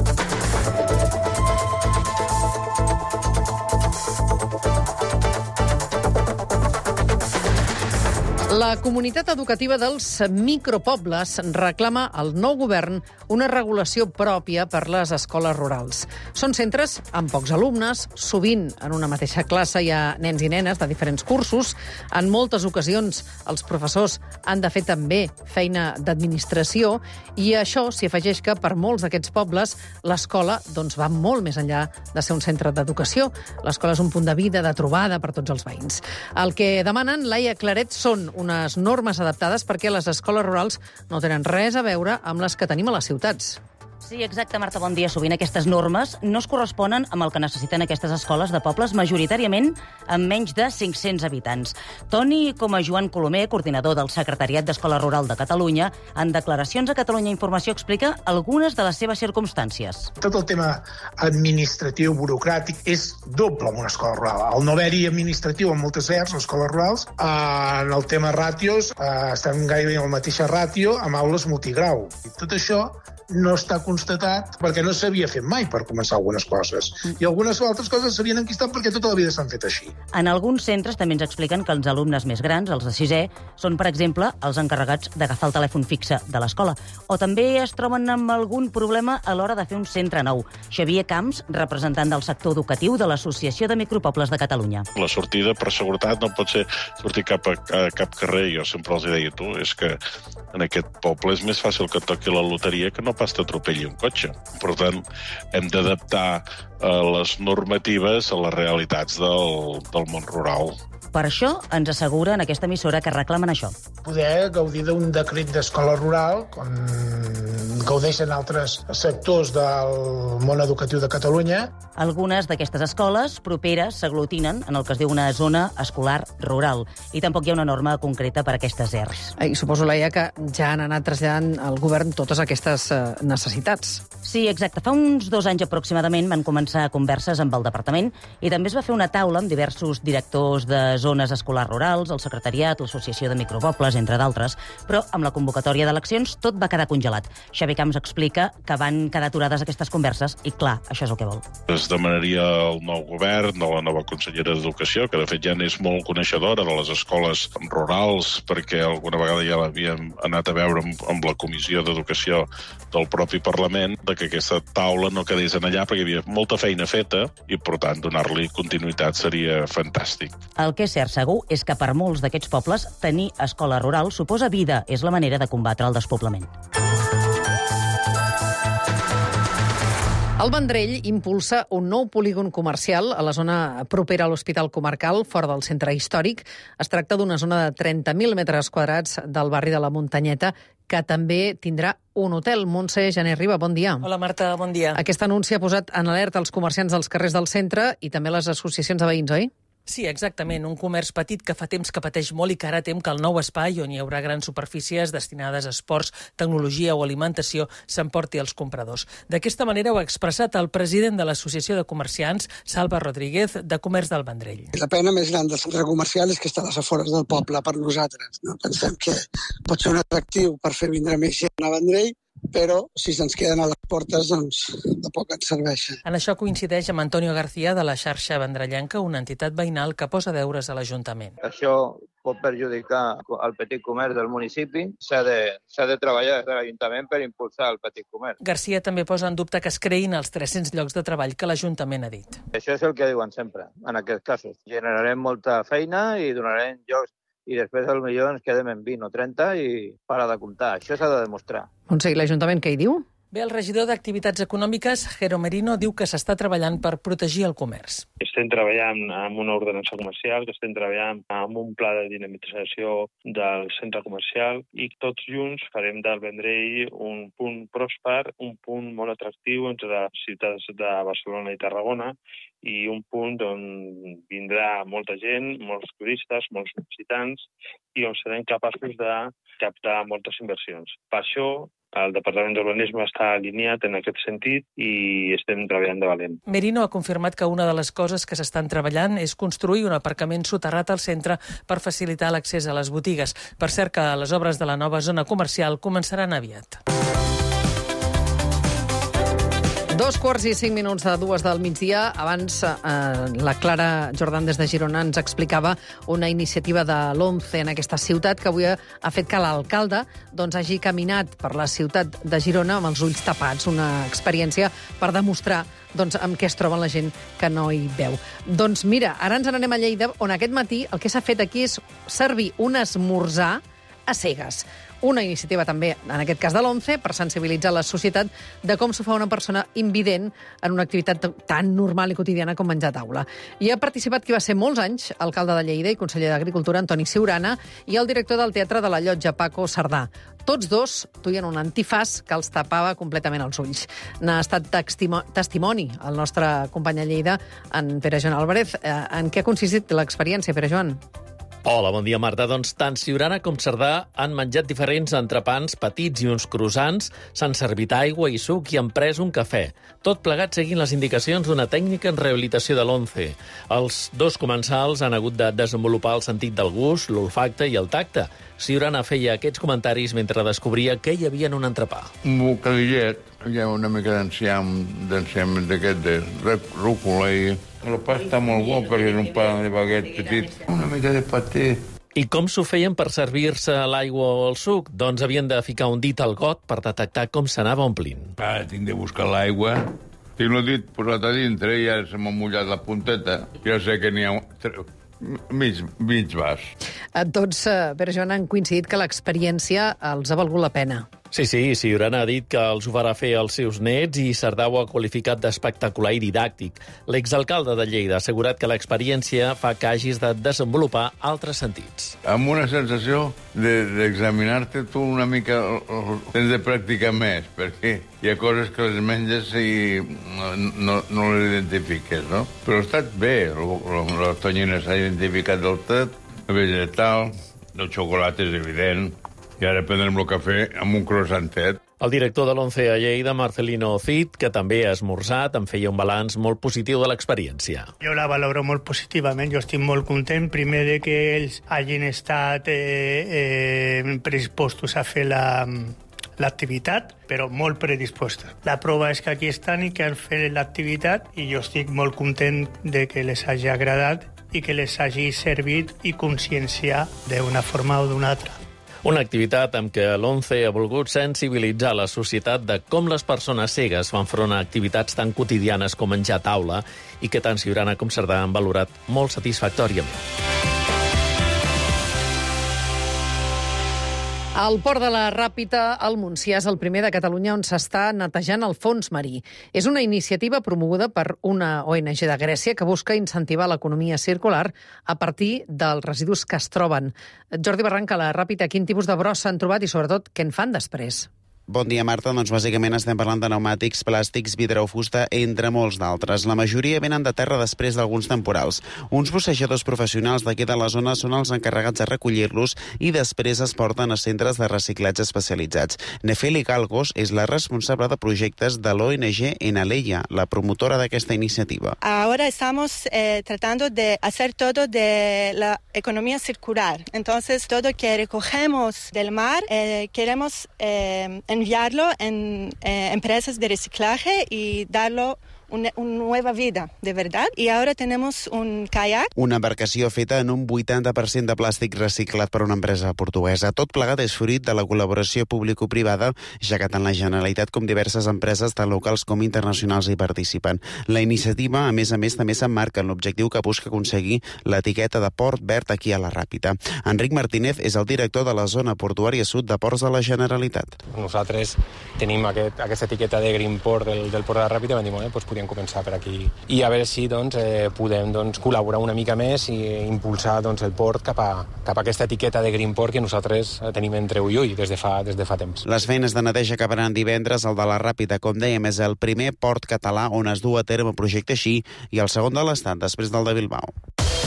La comunitat educativa dels micropobles reclama al nou govern una regulació pròpia per les escoles rurals. Són centres amb pocs alumnes, sovint en una mateixa classe hi ha nens i nenes de diferents cursos. En moltes ocasions els professors han de fer també feina d'administració i a això s'hi afegeix que per molts d'aquests pobles l'escola doncs, va molt més enllà de ser un centre d'educació. L'escola és un punt de vida, de trobada per tots els veïns. El que demanen Laia Claret són unes normes adaptades perquè les escoles rurals no tenen res a veure amb les que tenim a les ciutats. Sí, exacte, Marta, bon dia. Sovint aquestes normes no es corresponen amb el que necessiten aquestes escoles de pobles, majoritàriament amb menys de cinc-cents habitants. Toni Coma Joan Colomer, coordinador del Secretariat d'Escola Rural de Catalunya, en declaracions a Catalunya Informació explica algunes de les seves circumstàncies. Tot el tema administratiu, burocràtic, és doble en una escola rural. El no haver-hi administratiu en moltes llars, les escoles rurals, en el tema ràtios, estem gairebé en la mateixa ràtio amb aules multigrau. I tot això no està constatat perquè no s'havia fet mai per començar algunes coses. I algunes altres coses s'havien enquistat perquè tota la vida s'han fet així. En alguns centres també ens expliquen que els alumnes més grans, els de sisè, són, per exemple, els encarregats d'agafar el telèfon fixe de l'escola. O també es troben amb algun problema a l'hora de fer un centre nou. Xavier Camps, representant del sector educatiu de l'Associació de Micropobles de Catalunya. La sortida per seguretat no pot ser sortir cap a, a cap carrer. Jo sempre els deia, tu, és que en aquest poble és més fàcil que toqui la loteria que no pas t'atropelli un cotxe. Per tant, hem d'adaptar eh, les normatives a les realitats del, del món rural. Per això ens assegura en aquesta emissora que reclamen això. Poder gaudir d'un decret d'escola rural, com gaudeixen altres sectors del món educatiu de Catalunya. Algunes d'aquestes escoles properes s'aglutinen en el que es diu una zona escolar rural i tampoc hi ha una norma concreta per a aquestes E R S. I suposo, Laia, que ja han anat traslladant al govern totes aquestes eh, necessitats. Sí, exacte. Fa uns dos anys aproximadament van començar converses amb el departament i també es va fer una taula amb diversos directors de zones escolars rurals, el secretariat, l'associació de micropobles, entre d'altres, però amb la convocatòria d'eleccions tot va quedar congelat. Xavier Camps explica que van quedar aturades aquestes converses i, clar, això és el que vol. Es demanaria al nou govern, de la nova consellera d'Educació, que de fet ja n'és molt coneixedora de les escoles rurals, perquè alguna vegada ja l'havíem anat a veure amb, amb la Comissió d'Educació del propi Parlament, de que aquesta taula no quedés en allà, perquè hi havia molta feina feta i, per tant, donar-li continuïtat seria fantàstic. El que és cert segur és que per molts d'aquests pobles tenir escola rural suposa vida, és la manera de combatre el despoblament. El Vendrell impulsa un nou polígon comercial a la zona propera a l'Hospital Comarcal, fora del centre històric. Es tracta d'una zona de trenta mil metres quadrats del barri de la Muntanyeta, que també tindrà un hotel. Montse Jané Riba, bon dia. Hola, Marta, bon dia. Aquest anunci ha posat en alerta els comerciants dels carrers del centre i també les associacions de veïns, oi? Sí, exactament. Un comerç petit que fa temps que pateix molt i que ara tem que el nou espai, on hi haurà grans superfícies destinades a esports, tecnologia o alimentació, s'emporti als compradors. D'aquesta manera ho ha expressat el president de l'Associació de Comerciants, Salva Rodríguez, de Comerç del Vendrell. La pena més gran del centre comercial és que està a les afores del poble per nosaltres. No? Pensem que pot ser un atractiu per fer vindre més gent a Vendrell, però si se'ns queden a les portes, doncs de poc ens serveixen. En això coincideix amb Antonio García de la xarxa vendrellenca, una entitat veïnal que posa deures a l'Ajuntament. Això pot perjudicar el petit comerç del municipi. S'ha de, s'ha de treballar des de l'Ajuntament per impulsar el petit comerç. García també posa en dubte que es creïn els tres-cents llocs de treball que l'Ajuntament ha dit. Això és el que diuen sempre, en aquests casos. Generarem molta feina i donarem llocs i després potser ens quedem en vint o trenta i para de comptar. Això s'ha de demostrar. Montse, i l'Ajuntament què hi diu? Bé, el regidor d'Activitats Econòmiques, Jero Merino, diu que s'està treballant per protegir el comerç. Estem treballant amb una ordenança comercial, que estem treballant amb un pla de dinamització del centre comercial i tots junts farem del Vendrell un punt pròsper, un punt molt atractiu entre les ciutats de Barcelona i Tarragona i un punt on vindrà molta gent, molts turistes, molts visitants i on serem capaços de captar moltes inversions. Per això, el Departament d'Urbanisme està alineat en aquest sentit i estem treballant de valent. Merino ha confirmat que una de les coses que s'estan treballant és construir un aparcament soterrat al centre per facilitar l'accés a les botigues. Per cert que les obres de la nova zona comercial començaran aviat. Dos quarts i cinc minuts de dues del migdia. Abans, eh, la Clara Jordan des de Girona ens explicava una iniciativa de l'ONCE en aquesta ciutat que avui ha fet que l'alcalde doncs, hagi caminat per la ciutat de Girona amb els ulls tapats. Una experiència per demostrar doncs, amb què es troba la gent que no hi veu. Doncs mira, ara ens n'anem a Lleida, on aquest matí el que s'ha fet aquí és servir un esmorzar a cegues. Una iniciativa també, en aquest cas de l'ONCE, per sensibilitzar la societat de com s'ho fa una persona invident en una activitat tan normal i quotidiana com menjar a taula. Hi ha participat qui va ser molts anys alcalde de Lleida i conseller d'Agricultura, Antoni Ciurana, i el director del Teatre de la Llotja, Paco Cerdà. Tots dos duien un antifàs que els tapava completament els ulls. N'ha estat testimoni el nostre company a Lleida, en Pere Joan Álvarez. En què ha consistit l'experiència, Pere Joan? Hola, bon dia, Marta. Doncs tant Ciurana com Cerdà han menjat diferents entrepans petits i uns croissants, s'han servit aigua i suc i han pres un cafè. Tot plegat seguint les indicacions d'una tècnica en rehabilitació de l'ONCE. Els dos comensals han hagut de desenvolupar el sentit del gust, l'olfacte i el tacte. Ciurana feia aquests comentaris mentre descobria què hi havia en un entrepà. Un bocadillet, hi ha una mica d'enciam, d'enciam d'aquest de rúcula i... El pa està molt bo perquè és un pa de baguet petit. Una mica de paté. I com s'ho feien per servir-se l'aigua o el suc? Doncs havien de ficar un dit al got per detectar com s'anava omplint. Ara tinc de buscar l'aigua. Tinc el dit posat a dintre i ara se m'ha mullat la punteta. Ja sé que n'hi ha mig, mig vas. Tots, Pere Joan, han coincidit que l'experiència els ha valgut la pena. Sí, sí, Ciurana ha dit que els ho farà fer als seus nets i Cerdà ho ha qualificat d'espectacular i didàctic. L'exalcalde de Lleida ha assegurat que l'experiència fa que hagis de desenvolupar altres sentits. Amb una sensació d'examinar-te tu una mica, tens de practicar més, perquè hi ha coses que les menges i no, no, no les identifiques, no? Però ha estat bé, la tonyina s'ha identificat del tot, el vegetal, el xocolata és evident, i ara prendrem el cafè amb un croissantet. El director de l'ONCE a Lleida, Marcelino Cid, que també ha esmorzat, en feia un balanç molt positiu de l'experiència. Jo la valoro molt positivament, jo estic molt content, primer de que ells hagin estat eh, eh, predispostos a fer la, l'activitat, però molt predispostos. La prova és que aquí estan i que han fet l'activitat i jo estic molt content de que les hagi agradat i que les hagi servit i conscienciar d'una forma o d'una altra. Una activitat amb què l'ONCE ha volgut sensibilitzar la societat de com les persones cegues fan front a activitats tan quotidianes com menjar a taula i que tant Ciurana com Cerdà han valorat molt satisfactòriament. El port de la Ràpita, al Montsià, és el primer de Catalunya on s'està netejant el fons marí. És una iniciativa promoguda per una O N G de Grècia que busca incentivar l'economia circular a partir dels residus que es troben. Jordi Barranca, a la Ràpita, quin tipus de brossa han trobat i, sobretot, què en fan després? Bon dia, Marta. Doncs bàsicament estem parlant de pneumàtics, plàstics, vidre o fusta, entre molts d'altres. La majoria venen de terra després d'alguns temporals. Uns bussejadors professionals d'aquí de la zona són els encarregats de recollir-los i després es porten a centres de reciclatge especialitzats. Nefeli Calgos és la responsable de projectes de l'O N G Enaleia, la promotora d'aquesta iniciativa. Ahora estamos eh, tratando de hacer todo de la economía circular. Entonces, todo que recogemos del mar, eh, queremos eh, enviarlo en eh, empresas de reciclaje y darlo una, una nueva vida, de verdad. Y ahora tenemos un kayak. Una embarcació feta en un vuitanta per cent de plàstic reciclat per una empresa portuguesa. Tot plegat és fruit de la col·laboració público-privada, ja que tant la Generalitat com diverses empreses, tant locals com internacionals, hi participen. La iniciativa, a més a més, també s'emmarca en l'objectiu que busca aconseguir l'etiqueta de Port Verd aquí a la Ràpita. Enric Martínez és el director de la zona portuària sud de Ports de la Generalitat. Nosaltres tenim aquest, aquesta etiqueta de Green Port del, del Port de la Ràpita i vam dir, bueno, doncs podríem començar per aquí i a veure si doncs, eh, podem doncs, col·laborar una mica més i impulsar doncs, el port cap a, cap a aquesta etiqueta de Green Port que nosaltres tenim entre ull i ull des de fa, des de fa temps. Les feines de neteja acabaran divendres. El de la Ràpita, com dèiem, és el primer port català on es du a terme un projecte així i el segon de l'Estat, després del de Bilbao.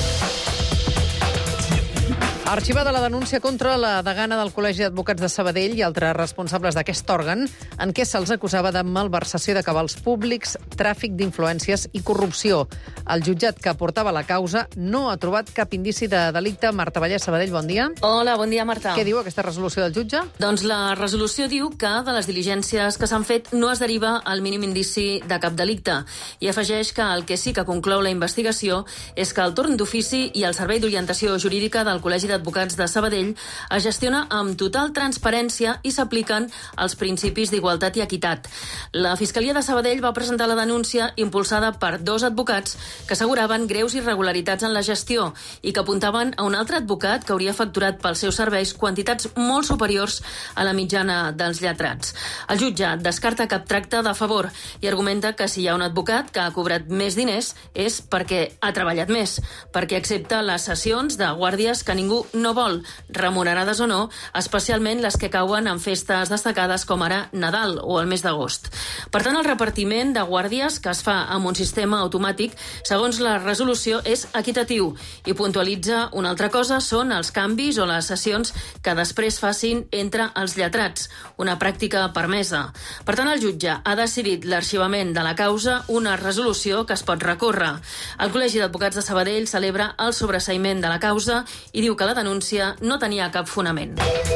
Arxivada la denúncia contra la degana del Col·legi d'Advocats de Sabadell i altres responsables d'aquest òrgan, en què se'ls acusava de malversació de cabals públics, tràfic d'influències i corrupció. El jutjat que portava la causa no ha trobat cap indici de delicte. Marta Vallès, Sabadell, bon dia. Hola, bon dia, Marta. Què diu aquesta resolució del jutge? Doncs la resolució diu que de les diligències que s'han fet no es deriva el mínim indici de cap delicte i afegeix que el que sí que conclou la investigació és que el torn d'ofici i el Servei d'Orientació Jurídica del Col·legi d'Advocats Advocats de Sabadell es gestiona amb total transparència i s'apliquen els principis d'igualtat i equitat. La Fiscalia de Sabadell va presentar la denúncia impulsada per dos advocats que asseguraven greus irregularitats en la gestió i que apuntaven a un altre advocat que hauria facturat pels seus serveis quantitats molt superiors a la mitjana dels lletrats. El jutge descarta cap tracte de favor i argumenta que si hi ha un advocat que ha cobrat més diners és perquè ha treballat més, perquè accepta les sessions de guàrdies que ningú no vol, remunerades o no, especialment les que cauen en festes destacades com ara Nadal o el mes d'agost. Per tant, el repartiment de guàrdies que es fa amb un sistema automàtic, segons la resolució, és equitatiu i puntualitza una altra cosa, són els canvis o les sessions que després facin entre els lletrats, una pràctica permesa. Per tant, el jutge ha decidit l'arxivament de la causa, una resolució que es pot recórrer. El Col·legi d'Advocats de Sabadell celebra el sobreseïment de la causa i diu que la denúncia no tenia cap fonament.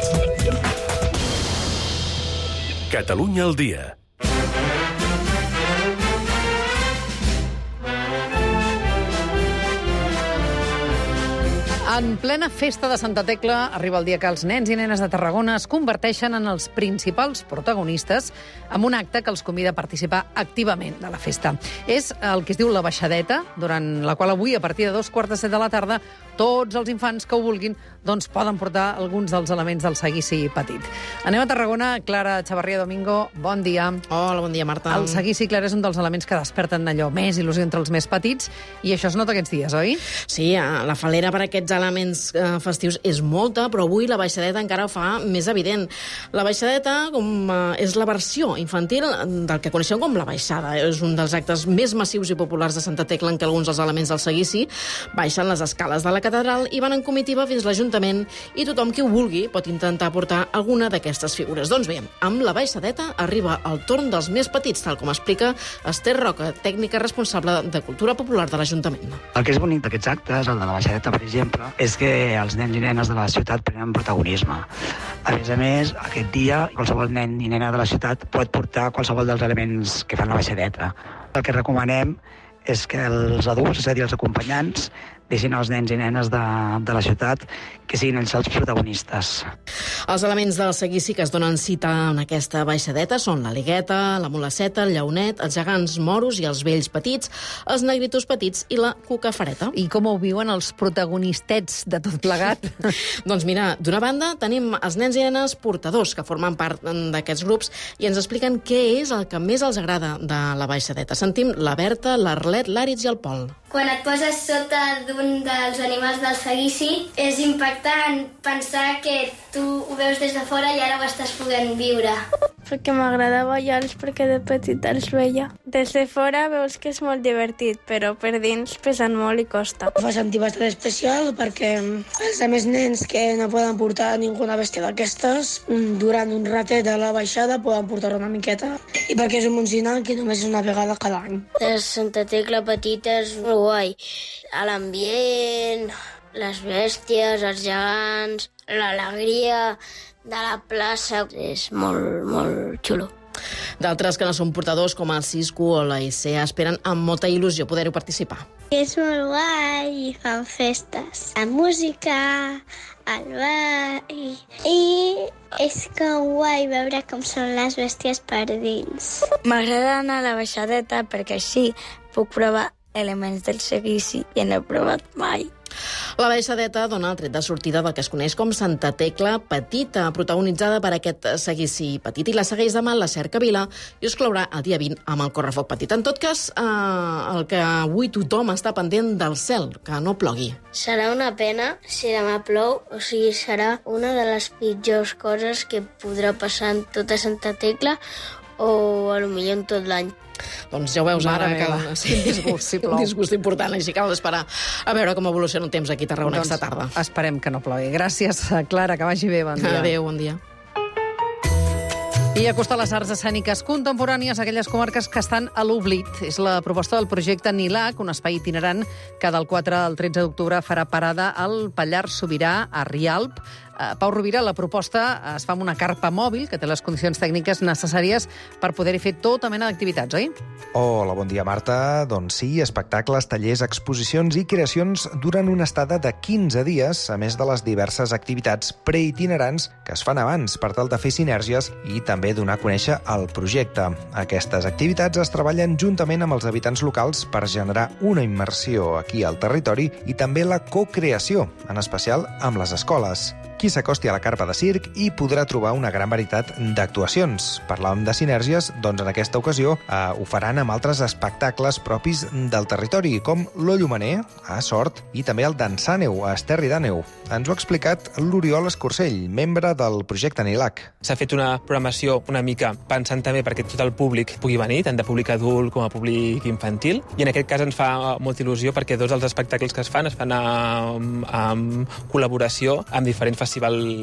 Catalunya al dia. En plena festa de Santa Tecla arriba el dia que els nens i nenes de Tarragona es converteixen en els principals protagonistes amb un acte que els convida a participar activament de la festa. És el que es diu la baixadeta, durant la qual avui, a partir de dos quarts de set de la tarda, tots els infants que ho vulguin doncs poden portar alguns dels elements del seguici petit. Anem a Tarragona. Clara Chavarría Domingo, bon dia. Hola, bon dia, Marta. El seguici, Clara, és un dels elements que desperten allò més il·lusió entre els més petits i això es nota aquests dies, oi? Sí, la falera per aquests elements eh, festius és molta, però avui la baixadeta encara ho fa més evident. La baixadeta com, eh, és la versió infantil del que coneixem com la baixada. És un dels actes més massius i populars de Santa Tecla en què alguns dels elements del seguici baixen les escales de la catedral i van en comitiva fins l'Ajuntament i tothom qui ho vulgui pot intentar portar alguna d'aquestes figures. Doncs bé, amb la baixadeta arriba el torn dels més petits, tal com explica Esther Roca, tècnica responsable de Cultura Popular de l'Ajuntament. El que és bonic d'aquests actes, el de la baixadeta, per exemple, és que els nens i nenes de la ciutat prenen protagonisme. A més a més, aquest dia qualsevol nen i nena de la ciutat pot portar qualsevol dels elements que fan la baixadeta. El que recomanem és que els adults, és a dir, els acompanyants, deixin els nens i nenes de, de la ciutat que siguin ells els protagonistes. Els elements del seguici que es donen cita en aquesta baixadeta són la ligueta, la mulaceta, el llaunet, els gegants moros i els vells petits, els negritos petits i la cucafareta. I com ho viuen els protagonistets de tot plegat? Doncs mira, d'una banda tenim els nens i nenes portadors que formen part d'aquests grups i ens expliquen què és el que més els agrada de la baixadeta. Sentim la Berta, l'Arlet, l'Àritz i el Pol. Quan et poses sota d'un dels animals del seguici, és impactant pensar que tu ho veus des de fora i ara ho estàs podent viure. perquè m'agrada ballar-los perquè de petita els veia. Des de fora veus que és molt divertit, però per dins pesen molt i costa. Em fa sentir bastant especial perquè els altres nens que no poden portar ninguna bèstia d'aquestes, durant un ratet a la baixada poden portar una miqueta. I perquè és un muncinant que només és una vegada cada any. La Santa Tecla petita és molt guai. A l'ambient, les bèsties, els gegants, l'alegria de la plaça, és molt, molt xulo. D'altres que no són portadors, com el Cisco o la I C E A, esperen amb molta il·lusió poder-ho participar. És molt guai i fan festes. La música, el ball... I és com guai veure com són les bèsties per dins. M'agrada anar a la baixadeta perquè així puc provar elements del seguici i no he provat mai. La baixadeta dona el tret de sortida del que es coneix com Santa Tecla Petita, protagonitzada per aquest seguici petit, i la segueix demà la Cercavila i es clourà el dia vint amb el Correfoc Petit. En tot cas, eh, el que avui tothom està pendent del cel, que no plogui. Serà una pena si demà plou, o sigui, serà una de les pitjors coses que podrà passar en tota Santa Tecla o a lo millor en tot l'any. Doncs ja ho veus Mare ara, meva, que quin disgust, si plou. Un disgust important, així cal esperar a veure com evoluciona el temps aquí a Tarragona Doncs aquesta tarda. Esperem que no plogui. Gràcies, Clara, que vagi bé, bon dia. Adéu, bon dia. I acostar les arts escèniques contemporànies a aquelles comarques que estan a l'oblit. És la proposta del projecte Nilac, un espai itinerant que del quatre al tretze d'octubre farà parada al Pallars Sobirà, a Rialp. Uh, Pau Rovira, la proposta es fa amb una carpa mòbil que té les condicions tècniques necessàries per poder-hi fer tota mena d'activitats, oi? Hola, bon dia, Marta. Doncs sí, espectacles, tallers, exposicions i creacions durant una estada de quinze dies, a més de les diverses activitats preitinerants que es fan abans per tal de fer sinergies i també donar a conèixer el projecte. Aquestes activitats es treballen juntament amb els habitants locals per generar una immersió aquí al territori i també la cocreació, en especial amb les escoles. Qui s'acosti a la carpa de circ hi podrà trobar una gran varietat d'actuacions. Parlàvem de sinergies, doncs en aquesta ocasió eh, ho faran amb altres espectacles propis del territori, com l'O Llumaner, a Sort, i també el Dansàneu, a Esterri d'Àneu. Ens ho ha explicat l'Oriol Escursell, membre del projecte Nilac. S'ha fet una programació una mica pensant també perquè tot el públic pugui venir, tant de públic adult com a públic infantil, i en aquest cas ens fa molta il·lusió perquè dos dels espectacles que es fan es fan amb, amb col·laboració amb diferents festivals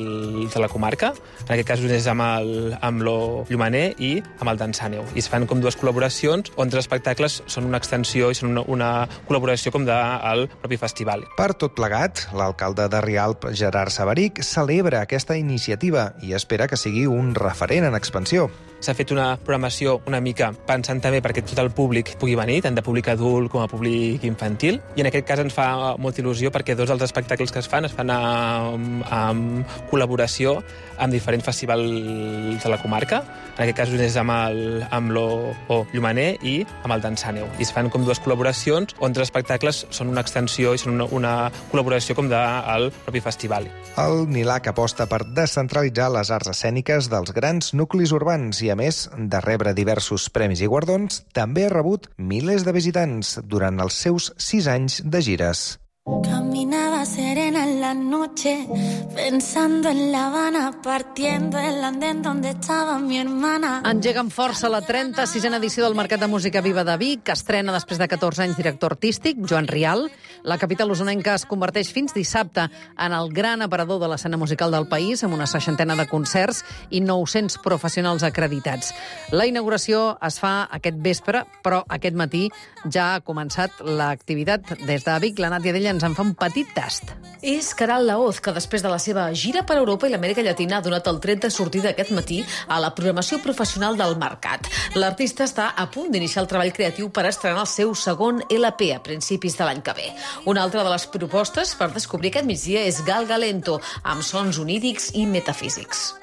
de la comarca. En aquest cas és amb el, amb l'O Llumaner i amb el Dansàneu. I es fan com dues col·laboracions on els espectacles són una extensió i són una, una col·laboració com del propi festival. Per tot plegat, l'alcalde de Rialp, Gerard Savaric, celebra aquesta iniciativa i espera que sigui un referent en expansió. S'ha fet una programació una mica pensant també perquè tot el públic pugui venir, tant de públic adult com a públic infantil, i en aquest cas ens fa molta il·lusió perquè dos dels espectacles que es fan es fan amb, amb col·laboració amb diferents festivals de la comarca. En aquest cas és amb el, amb l'O Llumaner i amb el Dansàneu. I es fan com dues col·laboracions on els espectacles són una extensió i són una, una col·laboració com del propi festival. El Nilac aposta per descentralitzar les arts escèniques dels grans nuclis urbans i, a més de rebre diversos premis i guardons, també ha rebut milers de visitants durant els seus sis anys de gires. Caminaba serena en la noche, pensando en La Habana, partiendo el andén donde estaba mi hermana. Engega amb força la trenta-sisena edició del Mercat de Música Viva de Vic, que estrena després de catorze anys director artístic, Joan Rial. La capital usonenca es converteix fins dissabte en el gran aparador de l'escena musical del país, amb una seixantena de concerts i nou-cents professionals acreditats. La inauguració es fa aquest vespre, però aquest matí ja ha començat l'activitat. Des de Vic, la Nàtia Della ens en fa un petit tast. És Caral Laoz, que després de la seva gira per Europa i l'Amèrica Llatina ha donat el tret de sortida aquest matí a la programació professional del Mercat. L'artista està a punt d'iniciar el treball creatiu per estrenar el seu segon L P a principis de l'any que ve. Una altra de les propostes per descobrir aquest migdia és Gal Galento, amb sons onírics i metafísics.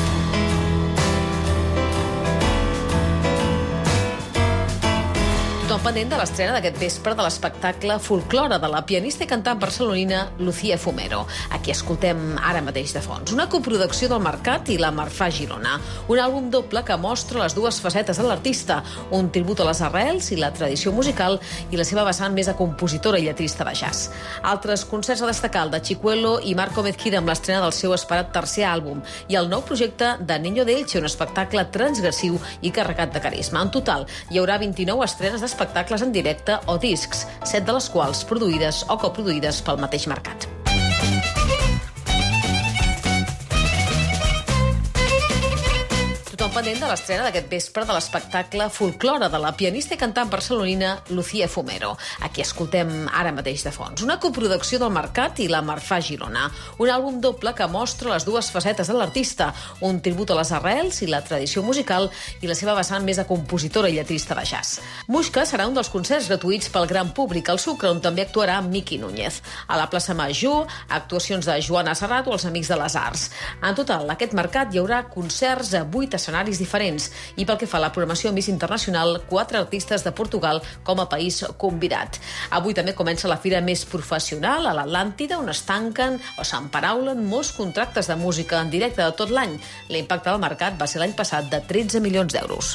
Tothom Tothom pendent de l'estrena d'aquest vespre de l'espectacle Folklore de la pianista i cantant barcelonina Lucía Fumero. Aquí escoltem ara mateix de fons. Una coproducció del Mercat i la Marfà Girona. Un àlbum doble que mostra les dues facetes de l'artista, un tribut a les arrels i la tradició musical i la seva vessant més a compositora i lletrista de jazz. Altres concerts a destacar, el de Chicuelo i Marco Mezquida amb l'estrena del seu esperat tercer àlbum i el nou projecte de Niño de Elche, un espectacle transgressiu i carregat de carisma. En total, hi haurà vint-i-nou estrenes d'espectacles en directe o discs, set de les quals produïdes o coproduïdes pel mateix Mercat. Tothom pendent de l'estrena d'aquest vespre de l'espectacle Folklore de la pianista i cantant barcelonina Lucía Fumero. Aquí escoltem ara mateix de fons. Una coproducció del Mercat i la Marfà Girona. Un àlbum doble que mostra les dues facetes de l'artista, un tribut a les arrels i la tradició musical i la seva vessant més a compositora i lletrista de jazz. Muixca serà un dels concerts gratuïts pel gran públic al Sucre, on també actuarà Miqui Núñez. A la plaça Major, actuacions de Joana Serrat o els Amics de les Arts. En total, a aquest mercat hi haurà concerts a vuit escenaris diferents i pel que fa a la programació Miss Internacional, quatre artistes de Portugal com a país convidat. Avui també comença la fira més professional a l'Atlàntida, on es tanquen o s'emparaulen molts contractes de música en directe de tot l'any. L'impacte del mercat va ser l'any passat de tretze milions d'euros.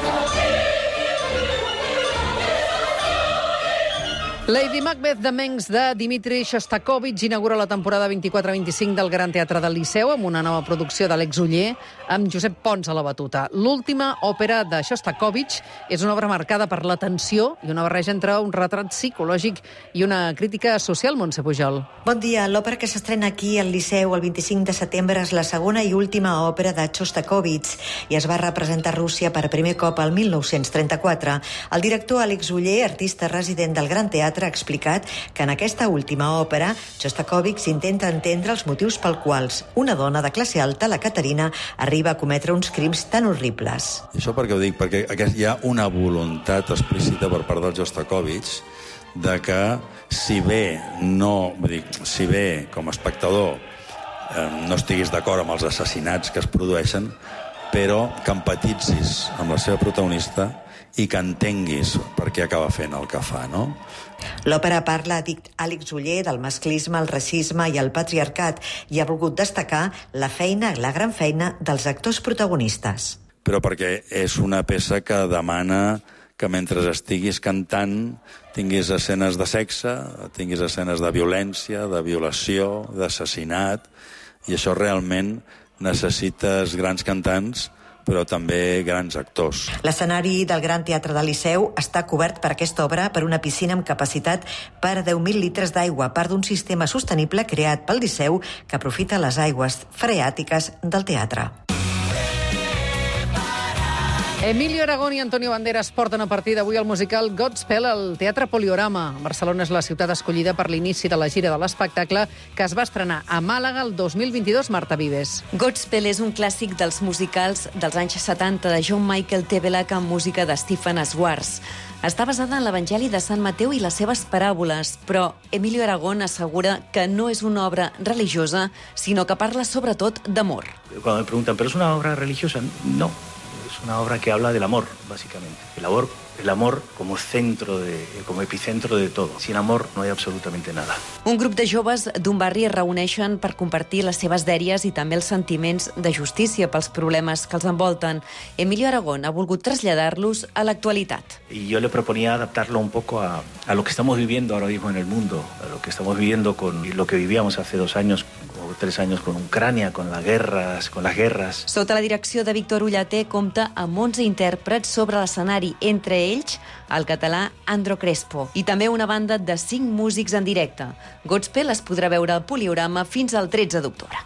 Lady Macbeth de Mengs de Dimitri Shostakovich inaugura la temporada vint-i-quatre vint-i-cinc del Gran Teatre del Liceu amb una nova producció d'Àlex Oller amb Josep Pons a la batuta. L'última òpera de Shostakovich és una obra marcada per la tensió i una barreja entre un retrat psicològic i una crítica social. Montse Pujol. Bon dia. L'òpera que s'estrena aquí al Liceu el vint-i-cinc de setembre és la segona i última òpera de Shostakovich i es va representar a Rússia per primer cop el mil nou-cents trenta-quatre. El director Àlex Oller, artista resident del Gran Teatre, ha explicat que en aquesta última òpera Shostakovich intenta entendre els motius pel quals una dona de classe alta, la Caterina, arriba a cometre uns crims tan horribles. Això per què ho dic? Perquè hi ha una voluntat explícita per part del Shostakovich de que si bé no, vull dir, si bé com a espectador eh, no estiguis d'acord amb els assassinats que es produeixen, però que empatitzis amb la seva protagonista i que entenguis per què acaba fent el que fa, no? L'òpera parla, ha dit Àlex Oller, del masclisme, el racisme i el patriarcat i ha volgut destacar la feina, la gran feina dels actors protagonistes. Però perquè és una peça que demana que mentre estiguis cantant tinguis escenes de sexe, tinguis escenes de violència, de violació, d'assassinat, i això realment necessites grans cantants però també grans actors. L'escenari del Gran Teatre del Liceu està cobert per aquesta obra per una piscina amb capacitat per a deu mil litres d'aigua, part d'un sistema sostenible creat pel Liceu que aprofita les aigües freàtiques del teatre. Emilio Aragón i Antonio Banderas porten a partir d'avui el musical Godspell al Teatre Poliorama. Barcelona és la ciutat escollida per l'inici de la gira de l'espectacle que es va estrenar a Màlaga el dos mil vint-i-dos. Marta Vives. Godspell és un clàssic dels musicals dels anys setanta de John Michael Tebelak amb música de Stephen Schwartz. Està basada en l'Evangeli de Sant Mateu i les seves paràboles, però Emilio Aragón assegura que no és una obra religiosa, sinó que parla sobretot d'amor. Cuando me preguntan, ¿pero es una obra religiosa? No. Es una obra que habla del amor, básicamente. El amor, el amor como centro, de, como epicentro de todo. Sin amor no hay absolutamente nada. Un grup de joves d'un barri es reuneixen per compartir les seves dèries i també els sentiments de justícia pels problemes que els envolten. Emilio Aragón ha volgut traslladar-los a l'actualitat. Y yo le proponía adaptarlo un poco a, a lo que estamos viviendo ahora mismo en el mundo, a lo que estamos viviendo con lo que vivíamos hace dos años o tres años con Ucrania, con las guerras, con las guerras. Sota la direcció de Víctor Ullaté compta amb onze intèrprets sobre l'escenari, entre ells el català Andro Crespo, i també una banda de cinc músics en directe. Godspell es podrà veure al Poliorama fins al tretze d'octubre.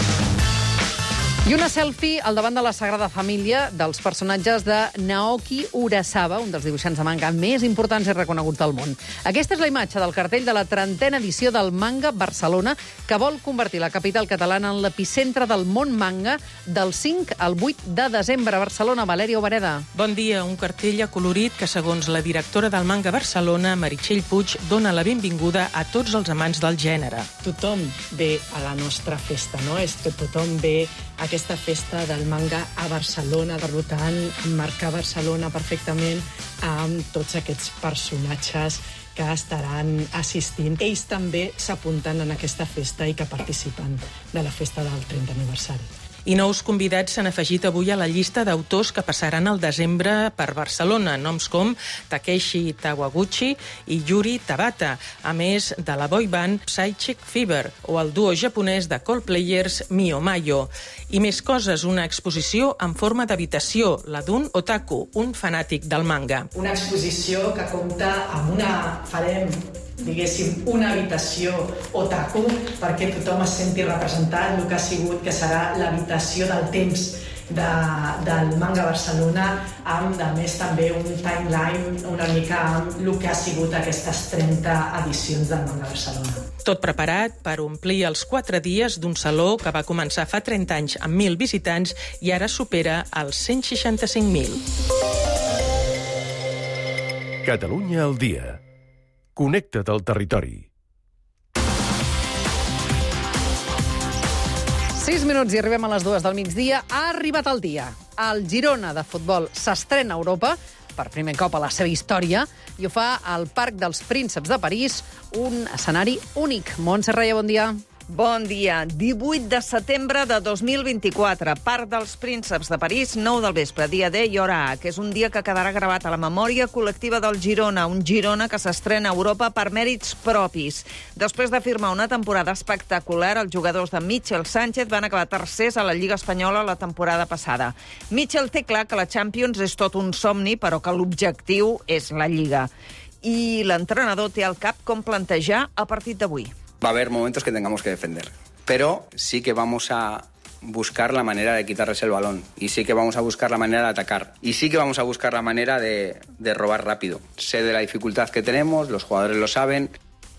I una selfie al davant de la Sagrada Família dels personatges de Naoki Urasawa, un dels dibuixants de manga més importants i reconeguts del món. Aquesta és la imatge del cartell de la trentena edició del Manga Barcelona, que vol convertir la capital catalana en l'epicentre del món manga del cinc al vuit de desembre a Barcelona. Valèria Obereda. Bon dia. Un cartell acolorit que, segons la directora del Manga Barcelona, Meritxell Puig, dona la benvinguda a tots els amants del gènere. Tothom ve a la nostra festa, no? És que tothom ve aquesta festa del manga a Barcelona, per tant, marcar Barcelona perfectament amb tots aquests personatges que estaran assistint. Ells també s'apunten en aquesta festa i que participen de la festa del trentè aniversari. I nous convidats s'han afegit avui a la llista d'autors que passaran al desembre per Barcelona, noms com Takeshi Tawaguchi i Yuri Tabata, a més de la boy band Psychic Fever o el duo japonès de Coldplayers Mio Mayo. I més coses, una exposició en forma d'habitació, la d'un otaku, un fanàtic del manga. Una exposició que compta amb una... farem diguéssim, una habitació otaku perquè tothom es senti representat, el que ha sigut, que serà l'habitació del temps de, del manga Barcelona, amb, a més, també un timeline una mica amb el que ha sigut aquestes trenta edicions del manga Barcelona. Tot preparat per omplir els quatre dies d'un saló que va començar fa trenta anys amb mil visitants i ara supera els cent seixanta-cinc mil. Catalunya al dia. Connecta't al territori. Sis minuts i arribem a les dues del migdia. Ha arribat el dia. El Girona de futbol s'estrena a Europa per primer cop a la seva història i ho fa al Parc dels Prínceps de París, un escenari únic. Montse Reia, bon dia. Bon dia. divuit de setembre de dos mil vint-i-quatre, Parc dels Prínceps de París, nou del vespre, dia D i hora A, que és un dia que quedarà gravat a la memòria col·lectiva del Girona, un Girona que s'estrena a Europa per mèrits propis. Després de firmar una temporada espectacular, els jugadors de Michel Sánchez van acabar tercers a la Lliga Espanyola la temporada passada. Michel té clar que la Champions és tot un somni, però que l'objectiu és la Lliga. I l'entrenador té al cap com plantejar a partir d'avui. Va a haber momentos que tengamos que defender, pero sí que vamos a buscar la manera de quitarles el balón y sí que vamos a buscar la manera de atacar y sí que vamos a buscar la manera de, de robar rápido. Sé de la dificultad que tenemos, los jugadores lo saben.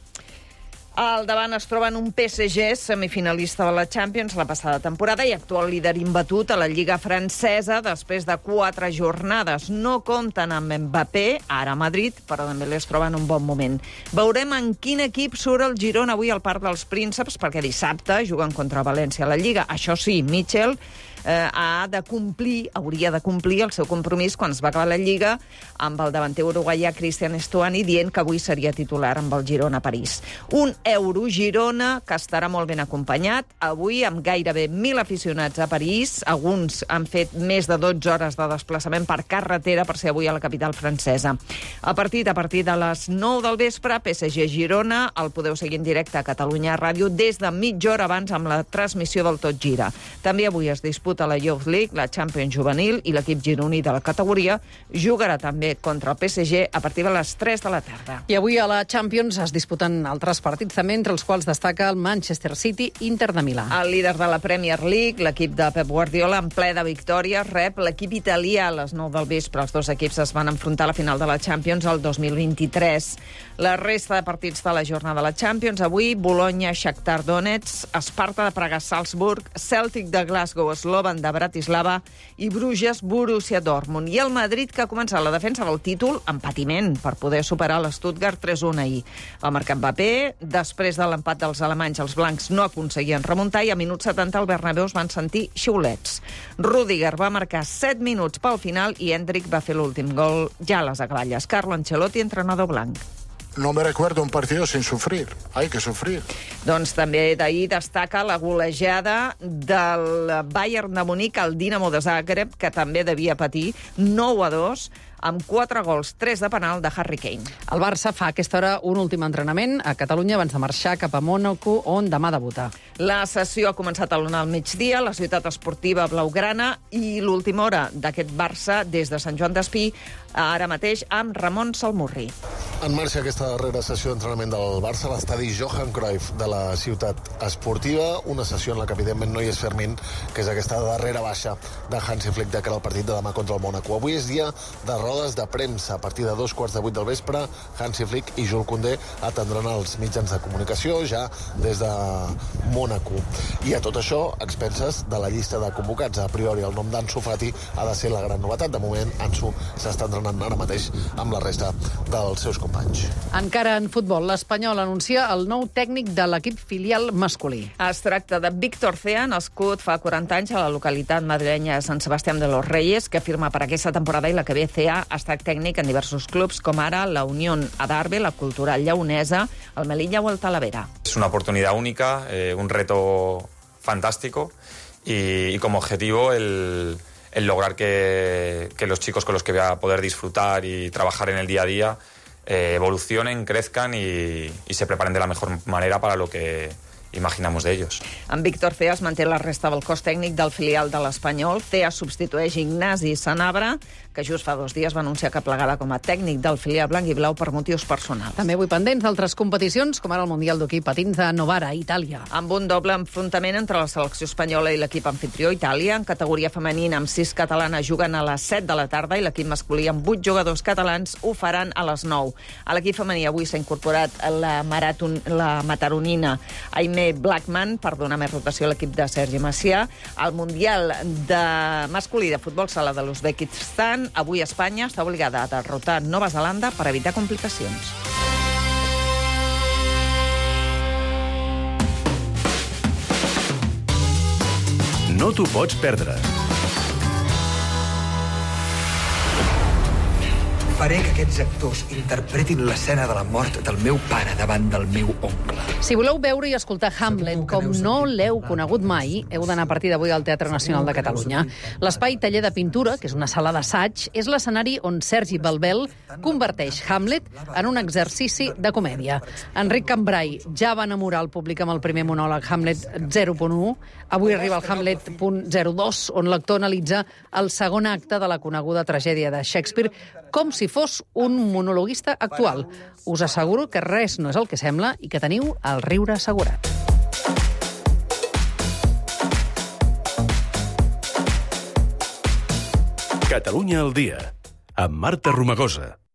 Al davant es troben un P S G semifinalista de la Champions la passada temporada i actual líder imbatut a la Lliga francesa després de quatre jornades. No compten amb Mbappé, ara a Madrid, però també les troben en un bon moment. Veurem en quin equip surt el Girona avui al Parc dels Prínceps, perquè dissabte juguen contra València a la Lliga. Això sí, Michel eh, ha de complir, hauria de complir el seu compromís quan es va acabar la Lliga amb el davanter uruguaià Cristian Estuani, dient que avui seria titular amb el Girona a París. Un Euro-Girona que estarà molt ben acompanyat, avui amb gairebé mil aficionats a París. Alguns han fet més de dotze hores de desplaçament per carretera per ser avui a la capital francesa. A partir a partir de les nou del vespre, P S G-Girona, el podeu seguir en directe a Catalunya Ràdio des de mitja hora abans amb la transmissió del Tot Gira. També avui es disputa la Youth League, la Champions Juvenil, i l'equip gironí de la categoria jugarà també contra el P S G a partir de les tres de la tarda. I avui a la Champions es disputen altres partits també, entre els quals destaca el Manchester City-Inter de Milà. El líder de la Premier League, l'equip de Pep Guardiola, en ple de victòries, rep l'equip italià a les nou del vespre. Els dos equips es van enfrontar a la final de la Champions el dos mil vint-i-tres. La resta de partits de la jornada de la Champions, avui Bologna, Shakhtar Donetsk, Esparta de Praga, Salzburg, Celtic de Glasgow, Slovan de Bratislava i Bruges, Borussia Dortmund. I el Madrid, que ha començat la defensa del títol en patiment per poder superar l'Stuttgart tres a un ahir. Va marcar Mbappé, després de l'empat dels alemanys, els blancs no aconseguien remuntar i a minut setanta al Bernabéu es van sentir xiulets. Rüdiger va marcar set minuts pel final i Hendrik va fer l'últim gol ja a les acaballes. Carlo Ancelotti, entrenador blanc. No me recuerdo un partido sin sufrir. Hay que sufrir. Doncs també d'ahir destaca la golejada del Bayern de Munic al Dinamo de Zagreb, que també devia patir nou a dos, amb quatre gols, tres de penal de Harry Kane. El Barça fa a aquesta hora un últim entrenament a Catalunya abans de marxar cap a Mònaco, on demà debuta. La sessió ha començat a l'una al migdia, la ciutat esportiva blaugrana, i l'última hora d'aquest Barça des de Sant Joan d'Espí, ara mateix amb Ramon Salmurri. En marxa aquesta darrera sessió d'entrenament del Barça a l'estadi Johan Cruyff de la ciutat esportiva, una sessió en la que evidentment no hi és Fermín, que és aquesta darrera baixa de Hansi Flick de cara al partit de demà contra el Mònaco. Avui és dia de rodes de premsa. A partir de dos quarts de vuit del vespre, Hansi Flick i Jules Koundé atendran els mitjans de comunicació ja des de Mònaco. I a tot això, expenses de la llista de convocats. A priori, el nom d'Ansu Fati ha de ser la gran novetat. De moment, Ansu s'està entrenant ara mateix amb la resta dels seus companys. Encara en futbol, l'Espanyol anuncia el nou tècnic de l'equip filial masculí. Es tracta de Víctor Cea, nascut fa quaranta anys a la localitat madrilenya de Sant Sebastián de los Reyes, que firma per aquesta temporada i la que ve. Cea ha estat tècnic en diversos clubs, com ara la Unión Adarve, la Cultural Lleonesa, el Melilla o el Talavera. Es una oportunidad única, eh, un reto fantástico y, y como objetivo el, el lograr que, que los chicos con los que voy a poder disfrutar y trabajar en el día a día eh, evolucionen, crezcan y, y se preparen de la mejor manera para lo que imaginamos de ellos. En Víctor Cea es manté la resta del cos tècnic del filial de l'Espanyol. Cea substitueix Ignasi Sanabra, que just fa dos dies va anunciar que plegava com a tècnic del filial blanc i blau per motius personals. També avui pendents d'altres competicions, com ara el Mundial d'Hoquei Patins de Novara, Itàlia. Amb un doble enfrontament entre la selecció espanyola i l'equip anfitrió Itàlia. En categoria femenina, amb sis catalanes juguen a les set de la tarda i l'equip masculí amb vuit jugadors catalans ho faran a les nou. A l'equip femení avui s'ha incorporat la, maraton, la mataronina Aimé Blackman per donar més rotació a l'equip de Sergi Macià. Al Mundial de masculí de futbol sala de l'Uzbekistan, avui Espanya està obligada a derrotar Nova Zelanda per evitar complicacions. No t'ho pots perdre. Faré que aquests actors interpretin l'escena de la mort del meu pare davant del meu oncle. Si voleu veure i escoltar Hamlet com no l'heu conegut mai, heu d'anar a partir d'avui al Teatre Nacional de Catalunya. L'espai Taller de Pintura, que és una sala d'assaig, és l'escenari on Sergi Balbel converteix Hamlet en un exercici de comèdia. Enric Cambrai ja va enamorar el públic amb el primer monòleg Hamlet zero punt u. Avui arriba el Hamlet punt zero dos, on l'actor analitza el segon acte de la coneguda tragèdia de Shakespeare com si fos un monologuista actual. Us asseguro que res no és el que sembla i que teniu el riure assegurat. Catalunya al dia, amb Marta Romagosa.